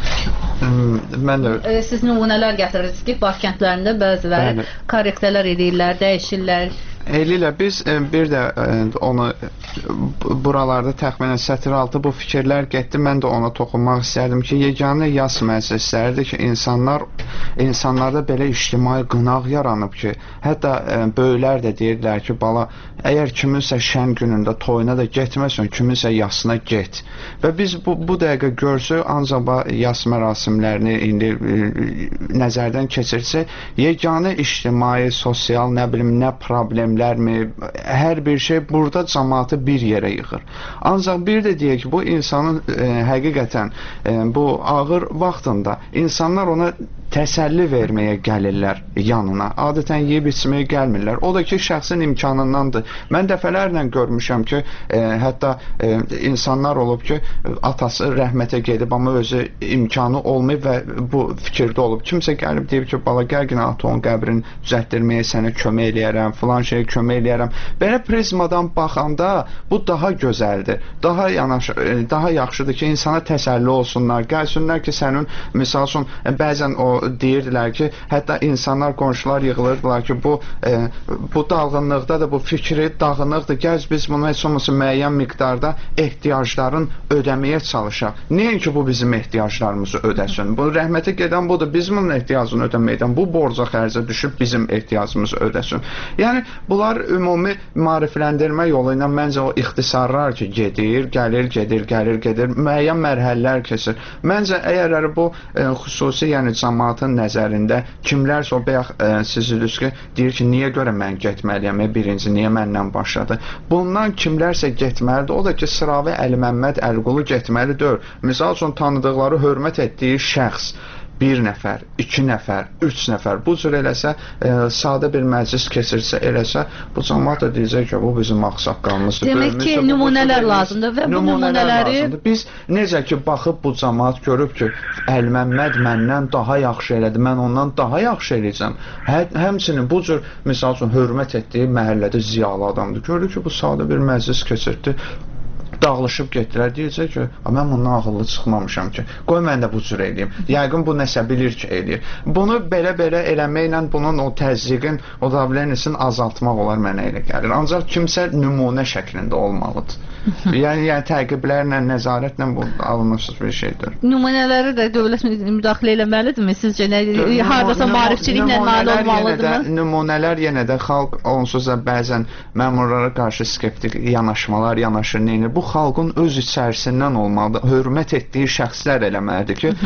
Mən də e, siz nümunələr gətirirsiniz ki, baş kəndlərində bəziləri Bəli. korrektələr edirlər, dəyişirlər. Elələ biz e, bir də e, onu buralarda təxminən sətr altı bu fikirlər getdi. Mən də ona toxunmaq istərdim ki, yeganə yas məclisləridir ki, insanlar insanlarda belə ictimai qınaq yaranıb ki, hətta e, böyüklər də deyirlər ki, bala, əgər kiminsə şən günündə toyuna da getməsən, kiminsə yasına get. Və biz bu, bu dəqiqə görsək, ancaq yas mərasimlərini indi e, nəzərdən keçirsək, yeganə ictimai, sosial, nə bilim, nə problem mi, hər bir şey burada cəmaatı bir yerə yığır. Ancaq bir də deyək ki, bu insanın e, həqiqətən e, bu ağır vaxtında insanlar ona təsəlli verməyə gəlirlər yanına. Adətən yeyib içməyə gəlmirlər. O da ki, şəxsin imkanındandır. Mən dəfələrlə görmüşəm ki, e, hətta e, insanlar olub ki, atası rəhmətə gedib, amma özü imkanı olmayıb və bu fikirdə olub. Kimsə gəlib deyib ki, bala, gəl günə atonun qəbrini düzəltdirməyə sənə kömək eləyərəm, filan şeyə kömək eləyərəm. Belə prizmadan baxanda bu daha gözəldir. Daha yanaş, daha yaxşıdır ki, insana təsəlli olsunlar. Gəlsinlər ki, sənin misal üçün bəzən o deyirdilər ki, hətta insanlar, qonşular yığılırdılar ki, bu e, bu dalğınlıqda da bu fikri dağınıqdır. Gəl biz bunu heç olmasa müəyyən miqdarda ehtiyacların ödəməyə çalışaq. Nəinki bu bizim ehtiyaclarımızı ödəsin. Bu rəhmətə gedən budur. Biz bunun ehtiyacını ödəməkdən bu borca xərcə düşüb bizim ehtiyacımızı ödəsin. Yəni bunlar ümumi maarifləndirmə yolu ilə məncə o ixtisarlar ki, gedir, gəlir, gedir, gəlir, gedir, müəyyən mərhələlər keçir. Məncə əgər bu e, xüsusi, yəni cəmaatın nəzərində kimlərsə o bayaq e, siziniz ki, deyir ki, niyə görə mən getməliyəm, e, birinci, niyə məndən başladı? Bundan kimlərsə getməlidir. O da ki, Sıravi Əli Məmməd Əliqulu getməli deyil. Misal üçün tanıdıqları, hörmət etdiyi şəxs bir nəfər, iki nəfər, üç nəfər bu cür eləsə, e, sadə bir məclis keçirsə eləsə, bu cəmaat da deyəcək ki, bu bizim ağsaqqalımızdır. Demək ki, nümunələr lazımdır və bu nümunələri... Biz necə ki, baxıb bu cəmaat görüb ki, Əli Məmməd məndən daha yaxşı elədi, mən ondan daha yaxşı eləyəcəm. Hə, həmçinin bu cür, misal üçün, hörmət etdiyi məhəllədə ziyalı adamdır. Görür ki, bu sadə bir məclis keçirdi, dağılışıb getdilər, deyəcək ki, mən bundan ağıllı çıxmamışam ki, qoy mən də bu cür eləyim. Yəqin bu nəsə bilir ki, eləyir. Bunu belə-belə eləməklə bunun o təzyiqin, o davlənisin azaltmaq olar mənə elə gəlir. Ancaq kimsə nümunə şəklində olmalıdır. yəni, yəni təqiblərlə, nəzarətlə bu alınmışsız bir şeydir. Nümunələri də dövlət müdaxilə eləməlidirmi? Sizcə nə? Hardasa maarifçiliklə nail olmalıdırmı? Nümunələr yenə də xalq onsuz da bəzən məmurlara qarşı skeptik yanaşmalar yanaşır, neynir? Bu xalqın öz içərisindən olmalıdır. Hörmət etdiyi şəxslər eləməlidir ki,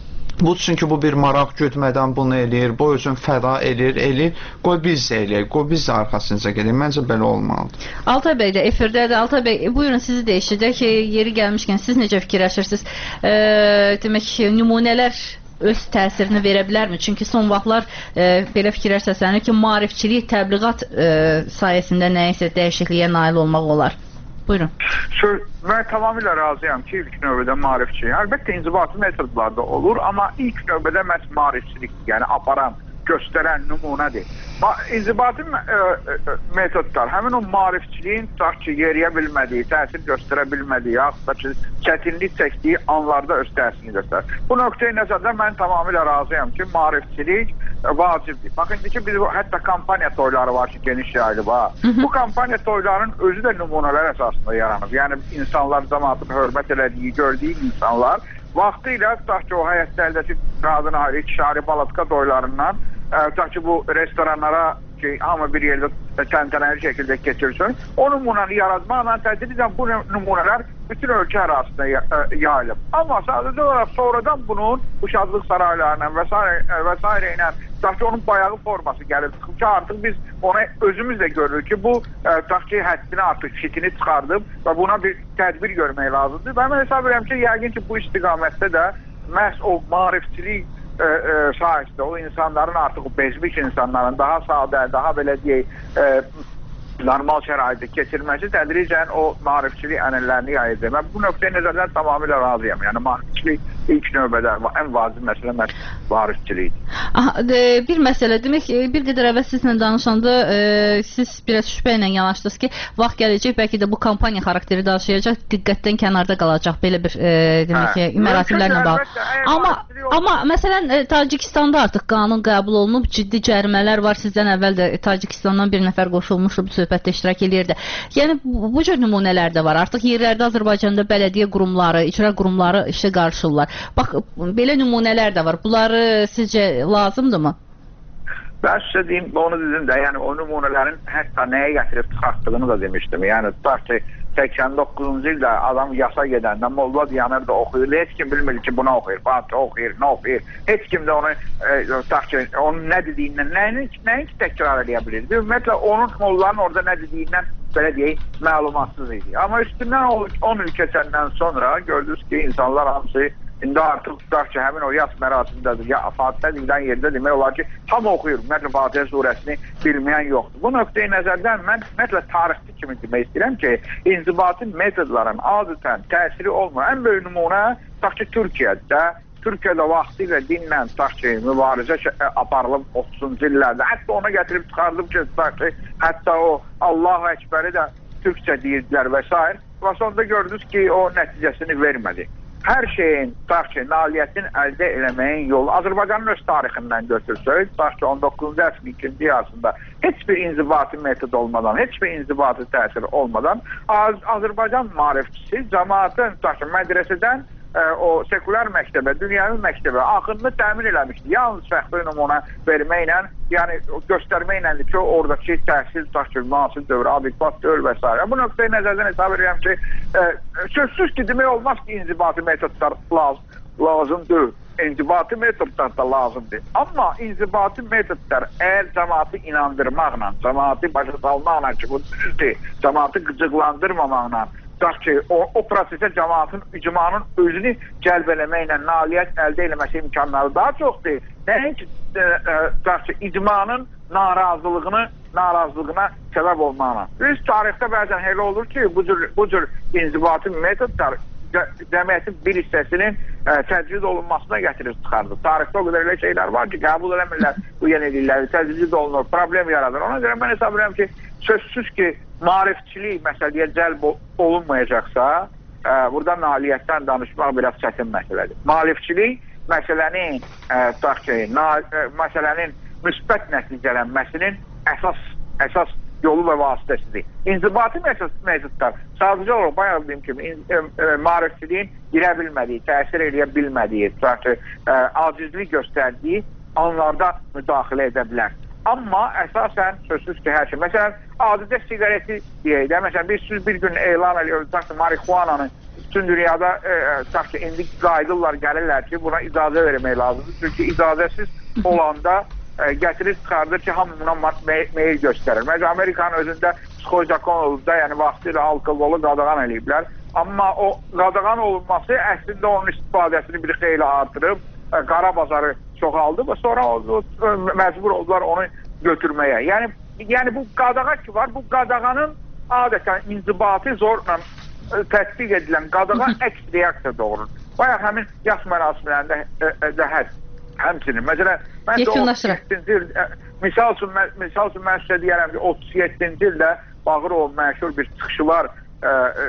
bu çünki bu bir maraq güdmədən bunu eləyir, bu özün fəda eləyir, eləyir, qoy biz də eləyək, qoy biz də arxasınca gedək. Məncə belə olmalıdır. Altay bəy də efirdədir. Altay bəy, buyurun sizi də eşidək ki, yeri gəlmişkən siz necə fikirləşirsiniz? E, demək ki, nümunələr öz təsirini verə bilərmi? Çünki son vaxtlar e, belə fikirlər səslənir ki, maarifçilik, təbliğat e, sayəsində nəyəsə dəyişikliyə nail olmaq olar. Buyurun. Söz, mən tamamilə razıyam ki, ilk növbədə maarifçi. Əlbəttə, inzibati metodlarda olur, amma ilk növbədə məhz maarifçilik, yəni aparan, göstərən nümunədir. İnzibati e, e, metodlar, həmin o maarifçiliyin tutaq ki, yeriyə bilmədiyi, təsir göstərə bilmədiyi, yaxud da ki, çətinlik çəkdiyi anlarda öz təsirini göstərir. Bu nöqteyi nəzərdən mən tamamilə razıyam ki, maarifçilik vacibdir. Bax, indi ki, biz hətta kampaniya toyları var ki, geniş yayılıb ha. Bu kampaniya toyların özü də nümunələr əsasında yaranıb. Yəni, insanlar cəmaatın hörmət elədiyi, gördüyü insanlar vaxtı ilə tutaq ki, o həyətlərdəki qadın ayrı, kişari balatka toylarından tutaq ki, bu restoranlara ki, hamı bir yerdə təntənəli şəkildə keçirsin, o nümunəni yaratmaqla tədricən bu nümunələr bütün ölkə ərazisində yayılıb. Amma sadəcə olaraq sonradan bunun bu şadlıq saraylarına və s. ilə tutaq ki, onun bayağı forması gəlir. Ki, artıq biz ona özümüz də görürük ki, bu tutaq ki, həddini artıq fitini çıxardıb və buna bir tədbir görmək lazımdır. Və mən hesab edirəm ki, yəqin ki, bu istiqamətdə də məhz o maarifçilik E, e, sahəsində o insanların artıq bezmiş insanların daha sadə, daha belə deyək, e, normal şəraitdə keçirməsi tədricən o maarifçilik ənəllərini yayır. Mən bu nöqteyi nəzərdən tamamilə razıyam. Yəni maarifçilik ilk növbədə ən vacib məsələ maarifçilikdir. Bir məsələ, demək bir qədər əvvəl sizlə danışanda e, siz biraz şübhə ilə yanaşdınız ki, vaxt gələcək, bəlkə də bu kampaniya xarakteri daşıyacaq, diqqətdən kənarda qalacaq belə bir e, demək ki, mərasimlərlə bağlı. Amma, amma məsələn, e, Tacikistanda artıq qanun qəbul olunub, ciddi cərimələr var. Sizdən əvvəl də Tacikistandan bir nəfər qoşulmuşdu, bu söhbətdə iştirak edirdi. Yəni, bu, bu cür nümunələr də var. Artıq yerlərdə Azərbaycanda bələdiyyə qurumları, icra qurumları işə qarışırlar. Bax, belə nümunələr də var. Bunları sizcə lazımdırmı? Ben size deyim, onu dedim də, yəni o nümunələrin hətta nəyə gətirib çıxartdığını da demişdim. Yəni, tutaq ki, səksən doqquzuncu ildə adam yasa gedəndə molla dayanır da oxuyur. Heç kim bilmir ki, buna oxuyur, fatih oxuyur, nə oxuyur. Heç kim də onu, e, tutaq ki, onun nə dediyindən, nəyin ki təkrar edə bilir. Ümumiyyətlə, onun mollanın orada nə dediyindən, belə deyək, məlumatsız idi. Amma üstündən on il keçəndən sonra gördünüz ki, insanlar hamısı İndi artıq tutaq ki, həmin o yas mərasimdədir, ya Fatihə deyilən yerdə demək olar ki, tam oxuyur. Ümumiyyətlə, Fatihə surəsini bilməyən yoxdur. Bu nöqteyi nəzərdən mən ümumiyyətlə tarixçi kimi demək istəyirəm ki, inzibati metodların adətən təsiri olmur. Ən böyük nümunə, tutaq ki, Türkiyədə, Türkiyədə vaxtı ilə dinlə, tutaq ki, mübarizə aparılıb otuzuncu illərdə. Hətta ona gətirib çıxarılıb ki, tutaq ki, hətta o Allahu Əkbəri də türkçə deyirdilər və s. Və sonunda gördünüz ki, o nəticəsini vermədi. hər şeyin, tutaq ki, nailiyyətin əldə eləməyin yolu Azərbaycanın öz tarixindən götürsək, tutaq ki, on doqquzuncu əsrin ikinci yarısında heç bir inzibati metod olmadan, heç bir inzibati təsir olmadan Az Azərbaycan maarifçisi cəmaatın, tutaq ki, mədrəsədən o sekulyar məktəbə, dünyanın məktəbə axınını təmin eləmişdi. Yalnız fəxri nümunə verməklə, yəni göstərməklə ki, oradakı təhsil, tutaq ki, müasir dövrə adekvat dövr və s. Bu nöqteyi nəzərdən hesab edirəm ki, e, sözsüz ki, demək olmaz ki, inzibati metodlar lazım, lazımdır. İnzibati metodlar da lazımdır. Amma inzibati metodlar əgər cəmaatı inandırmaqla, cəmaatı başa salmaqla ki, bu düzdür, cəmaatı qıcıqlandırmamaqla, tutaq ki, o, o prosesə cəmaatın, icmanın özünü cəlb eləməklə nailiyyət əldə eləməsi imkanları daha çoxdur. Nəinki, e, e, tutaq ki, icmanın narazılığını, narazılığına səbəb olmaqla. Biz tarixdə bəzən elə olur ki, bu cür, bu cür inzibati metodlar cəmiyyətin bir hissəsinin ə, təcrid olunmasına gətirir, çıxardır. Tarixdə o qədər elə şeylər var ki, qəbul eləmirlər bu yenilikləri, təcrid olunur, problem yaradır. Ona görə mən hesab edirəm ki, sözsüz ki, maarifçilik məsələyə cəlb olunmayacaqsa, ə, burada nailiyyətdən danışmaq biraz çətin məsələdir. Maarifçilik məsələnin, ə, tutaq ki, na, ə, məsələnin müsbət nəticələnməsinin əsas, əsas yolu və vasitəsidir. İnzibati metodlar sadəcə olaraq bayaq dediyim kimi e, e, maarifçiliyin girə bilmədiyi, təsir eləyə bilmədiyi, tutaq ki, e, acizlik göstərdiyi anlarda müdaxilə edə bilər. Amma əsasən sözsüz ki, hər şey. Məsələn, adidə siqareti deyək də, məsələn, bir söz bir gün elan ediyor, tutaq ki, marihuananı bütün dünyada e, tutaq ki, indi qayıdırlar, gəlirlər ki, buna icazə vermək lazımdır. Çünki icazəsiz olanda gətirir, çıxardır ki, hamı buna meyil göstərir. Məsələn, Amerikanın özündə psixozakon olubda, yəni vaxtıyla alkoholu qadağan eləyiblər. Amma o qadağan olunması əslində onun istifadəsini bir xeyli artırıb, qara bazarı çoxaldı və sonra o, məcbur oldular onu götürməyə. Yəni, yəni bu qadağa ki var, bu qadağanın adətən inzibati zorla tətbiq edilən qadağa əks reaksiya doğurur. Bayaq həmin yas mərasimlərində də həd. Həmçinin, məsələn, mən də otuz yeddinci il, misal üçün, misal üçün mən sizə deyərəm ki, otuz yeddinci ildə Bağırov məşhur bir çıxışılar ə,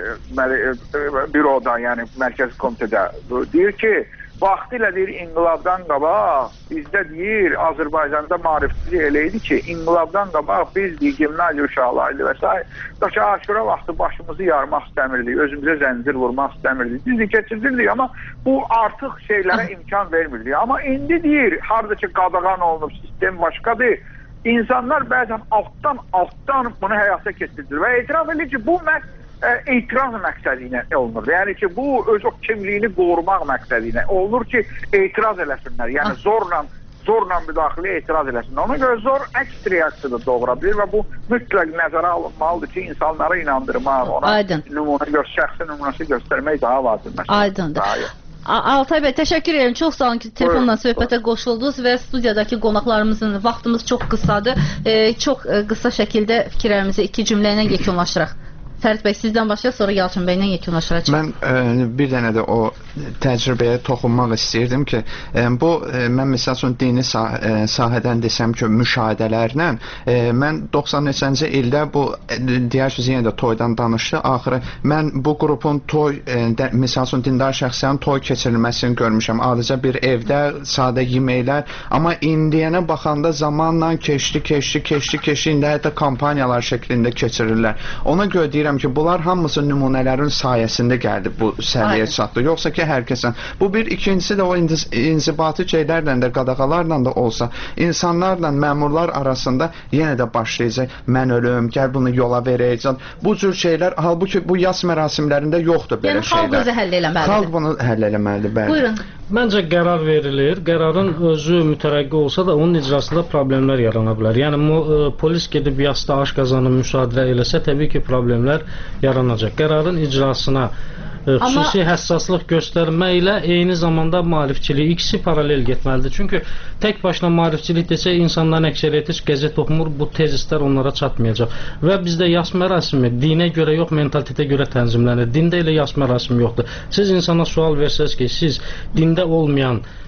ə, büroda, yəni Mərkəzi Komitədə deyir ki, vaxtilə deyir, inqilabdan qabaq, bizdə deyir, Azərbaycanda maarifçilik elə idi ki, inqilabdan qabaq biz deyir, gimnaziya uşaqlarıydı və s. Daşı aşura vaxtı başımızı yarmaq istəmirdik, özümüzə zəncir vurmaq istəmirdik, bizi keçirdirdik, amma bu artıq şeylərə imkan vermirdik. Amma indi deyir, harada ki qadağan olunub, sistem başqadır, insanlar bəzən altdan, altdan bunu həyata keçirdir və etiraf edir ki, bu məhz etiraz məqsədi ilə olunur. Yəni ki, bu öz o kimliyini qorumaq məqsədi ilə olunur ki, etiraz eləsinlər. Yəni zorla, zorla müdaxilə etiraz eləsinlər. Ona görə zor əks reaksiyada doğura bilir və bu mütləq nəzərə alınmalıdır ki, insanları inandırmaq, ona nümunə gör, şəxsi nümunəsi göstərmək daha vacibdir. Aydındır. Altay bəy, təşəkkür edirəm. Çox sağ olun ki, telefonla söhbətə qoşuldunuz və studiyadakı qonaqlarımızın vaxtımız çox qısadır. E, çox e, qısa şəkildə fikirlərimizi iki cümlə ilə yekunlaşdıraq. Fərid bəy, sizdən başlayaq, sonra Yalçın bəylə yekunlaşdıracaq. Mən e, bir dənə də o təcrübəyə toxunmaq istəyirdim ki, e, bu, e, mən məsəl üçün dini sah e, sahədən desəm ki, müşahidələrlə, e, mən doxsan neçənci ildə bu, e, deyərsiniz, yenə də toydan danışdı, axırı mən bu qrupun toy, e, də, məsəl üçün dindar şəxslərin toy keçirilməsini görmüşəm, adicə bir evdə sadə yeməklər, amma indiyənə baxanda zamanla keçdi, keçdi, keçdi, keçdi, indi hətta kampaniyalar şəklində keçirirlər. Ona görə deyirəm ki, bunlar hamısı nümunələrin sayəsində gəldi bu səviyyəyə çatdı. Yoxsa ki, hər kəsən. Bu bir, ikincisi də o inzibati şeylərlə də, qadağalarla da olsa, insanlarla məmurlar arasında yenə də başlayacaq, mən ölüm, gəl bunu yola verəcək. Bu cür şeylər, halbuki bu yas mərasimlərində yoxdur belə yəni, şeylər. Yəni, xalq özü həll eləməlidir. Xalq bunu həll eləməlidir, bəli. Buyurun. Məncə qərar verilir. Qərarın özü mütərəqqi olsa da onun icrasında problemlər yarana bilər. Yəni e, polis gedib yasda aşqazanı müşahidə eləsə, təbii ki, problemlər yaranacaq. Qərarın icrasına e, xüsusi Amma... həssaslıq göstərməklə eyni zamanda maarifçilik ikisi paralel getməlidir. Çünki tək başına maarifçilik desək, insanların əksəriyyəti qəzet oxumur, bu tezislər onlara çatmayacaq. Və bizdə yas mərasimi dinə görə yox, mentalitetə görə tənzimlənir. Dində elə yas mərasimi yoxdur. Siz insana sual versəz ki, siz dində olmayan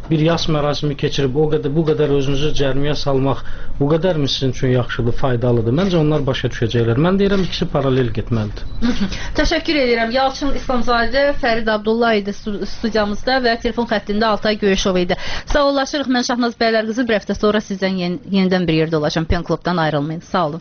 bir yas mərasimi keçirib o qədər bu qədər özünüzü cəriməyə salmaq bu qədər mi sizin üçün yaxşıdır, faydalıdır? Məncə onlar başa düşəcəklər. Mən deyirəm ikisi paralel getməlidir. Təşəkkür edirəm. Yalçın İslamzadə, Fərid Abdullah idi studiyamızda və telefon xəttində Altay Göyüşov idi. Sağ olasınız. Mən Şahnaz Bəylərqızı bir həftə sonra sizdən yen yenidən bir yerdə olacağam. Pen Klubdan ayrılmayın. Sağ olun.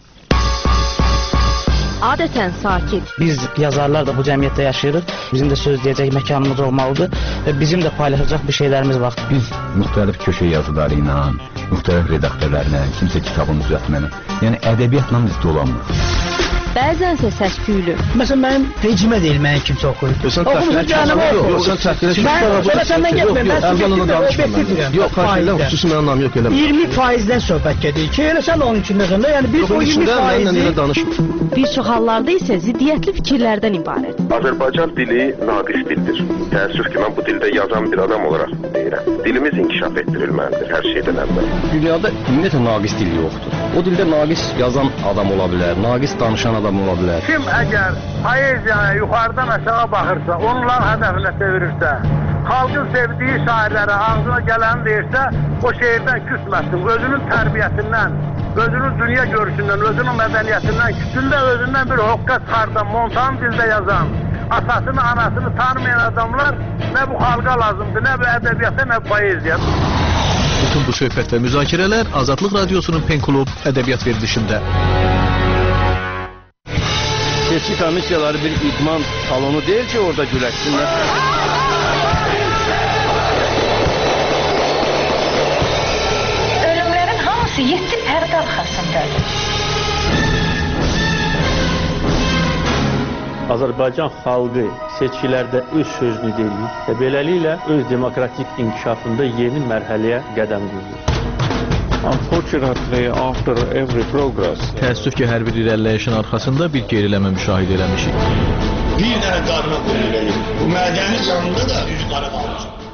Adətən sakit. Biz yazarlar da bu cəmiyyətdə yaşayırıq. Bizim də söz deyəcək məkanımız olmalıdır və bizim də paylaşacaq bir şeylərimiz var. Biz müxtəlif köşə yazıları ilə, müxtəlif redaktörlərlə, kimsə kitabını düzəltməni, yəni ədəbiyyatla biz dolanmırıq. Bəzənsə səs-küylü. Məsələn, mənim vecimə deyil, mənim kimsə oxuyur. Sən təxirə çıxmır. Yox, sən təxirə çıxmır. Mən səndən getməyim, mən əvvələn danışmıram. Yox, xahiş xüsusi mənim anlam yox eləmə. iyirmi faizdən söhbət gedir ki, elə sən onun içində xəndə, yəni biz o iyirmi faizi bir çox hallarda isə ziddiyyətli fikirlərdən ibarət. Azərbaycan dili naqis dildir. Təəssüf ki, mən bu dildə yazan bir adam olaraq deyirəm. Dilimiz inkişaf etdirilməlidir hər şeydən əvvəl. Dünyada ümumiyyətlə naqis dil yoxdur. O dildə naqis yazan adam ola bilər, naqis danışan adam ola bilər. Kim əgər poeziyaya yuxarıdan aşağı baxırsa, onların hədəfinə çevirirsə, xalqın sevdiyi şairlərə ağzına gələni deyirsə, o şeirdən küsməsin. Özünün tərbiyəsindən, özünün dünya görüşündən, özünün mədəniyyətindən, küçündə özündən bir hoqqa çıxardan, montan dildə yazan, atasını, anasını tanımayan adamlar nə bu xalqa lazımdır, nə bu ədəbiyyata, nə bu poeziya. Bütün bu söhbət və müzakirələr Azadlıq Radiosunun Pen Klub ədəbiyyat verilişində. Seçki komissiyaları bir idman salonu deyil ki, orada güləşsinlər. Ölümlərin hamısı yeddi pərdə arxasındadır. Azərbaycan xalqı seçkilərdə öz sözünü deyir və beləliklə öz demokratik inkişafında yeni mərhələyə qədəm qoyur. Unfortunately, after every progress, təəssüf ki, hər bir irəliləyişin arxasında bir geriləmə müşahidə eləmişik. Bir dənə qarına qoyulur. Bu mədəni canlıda da üz qara qalır.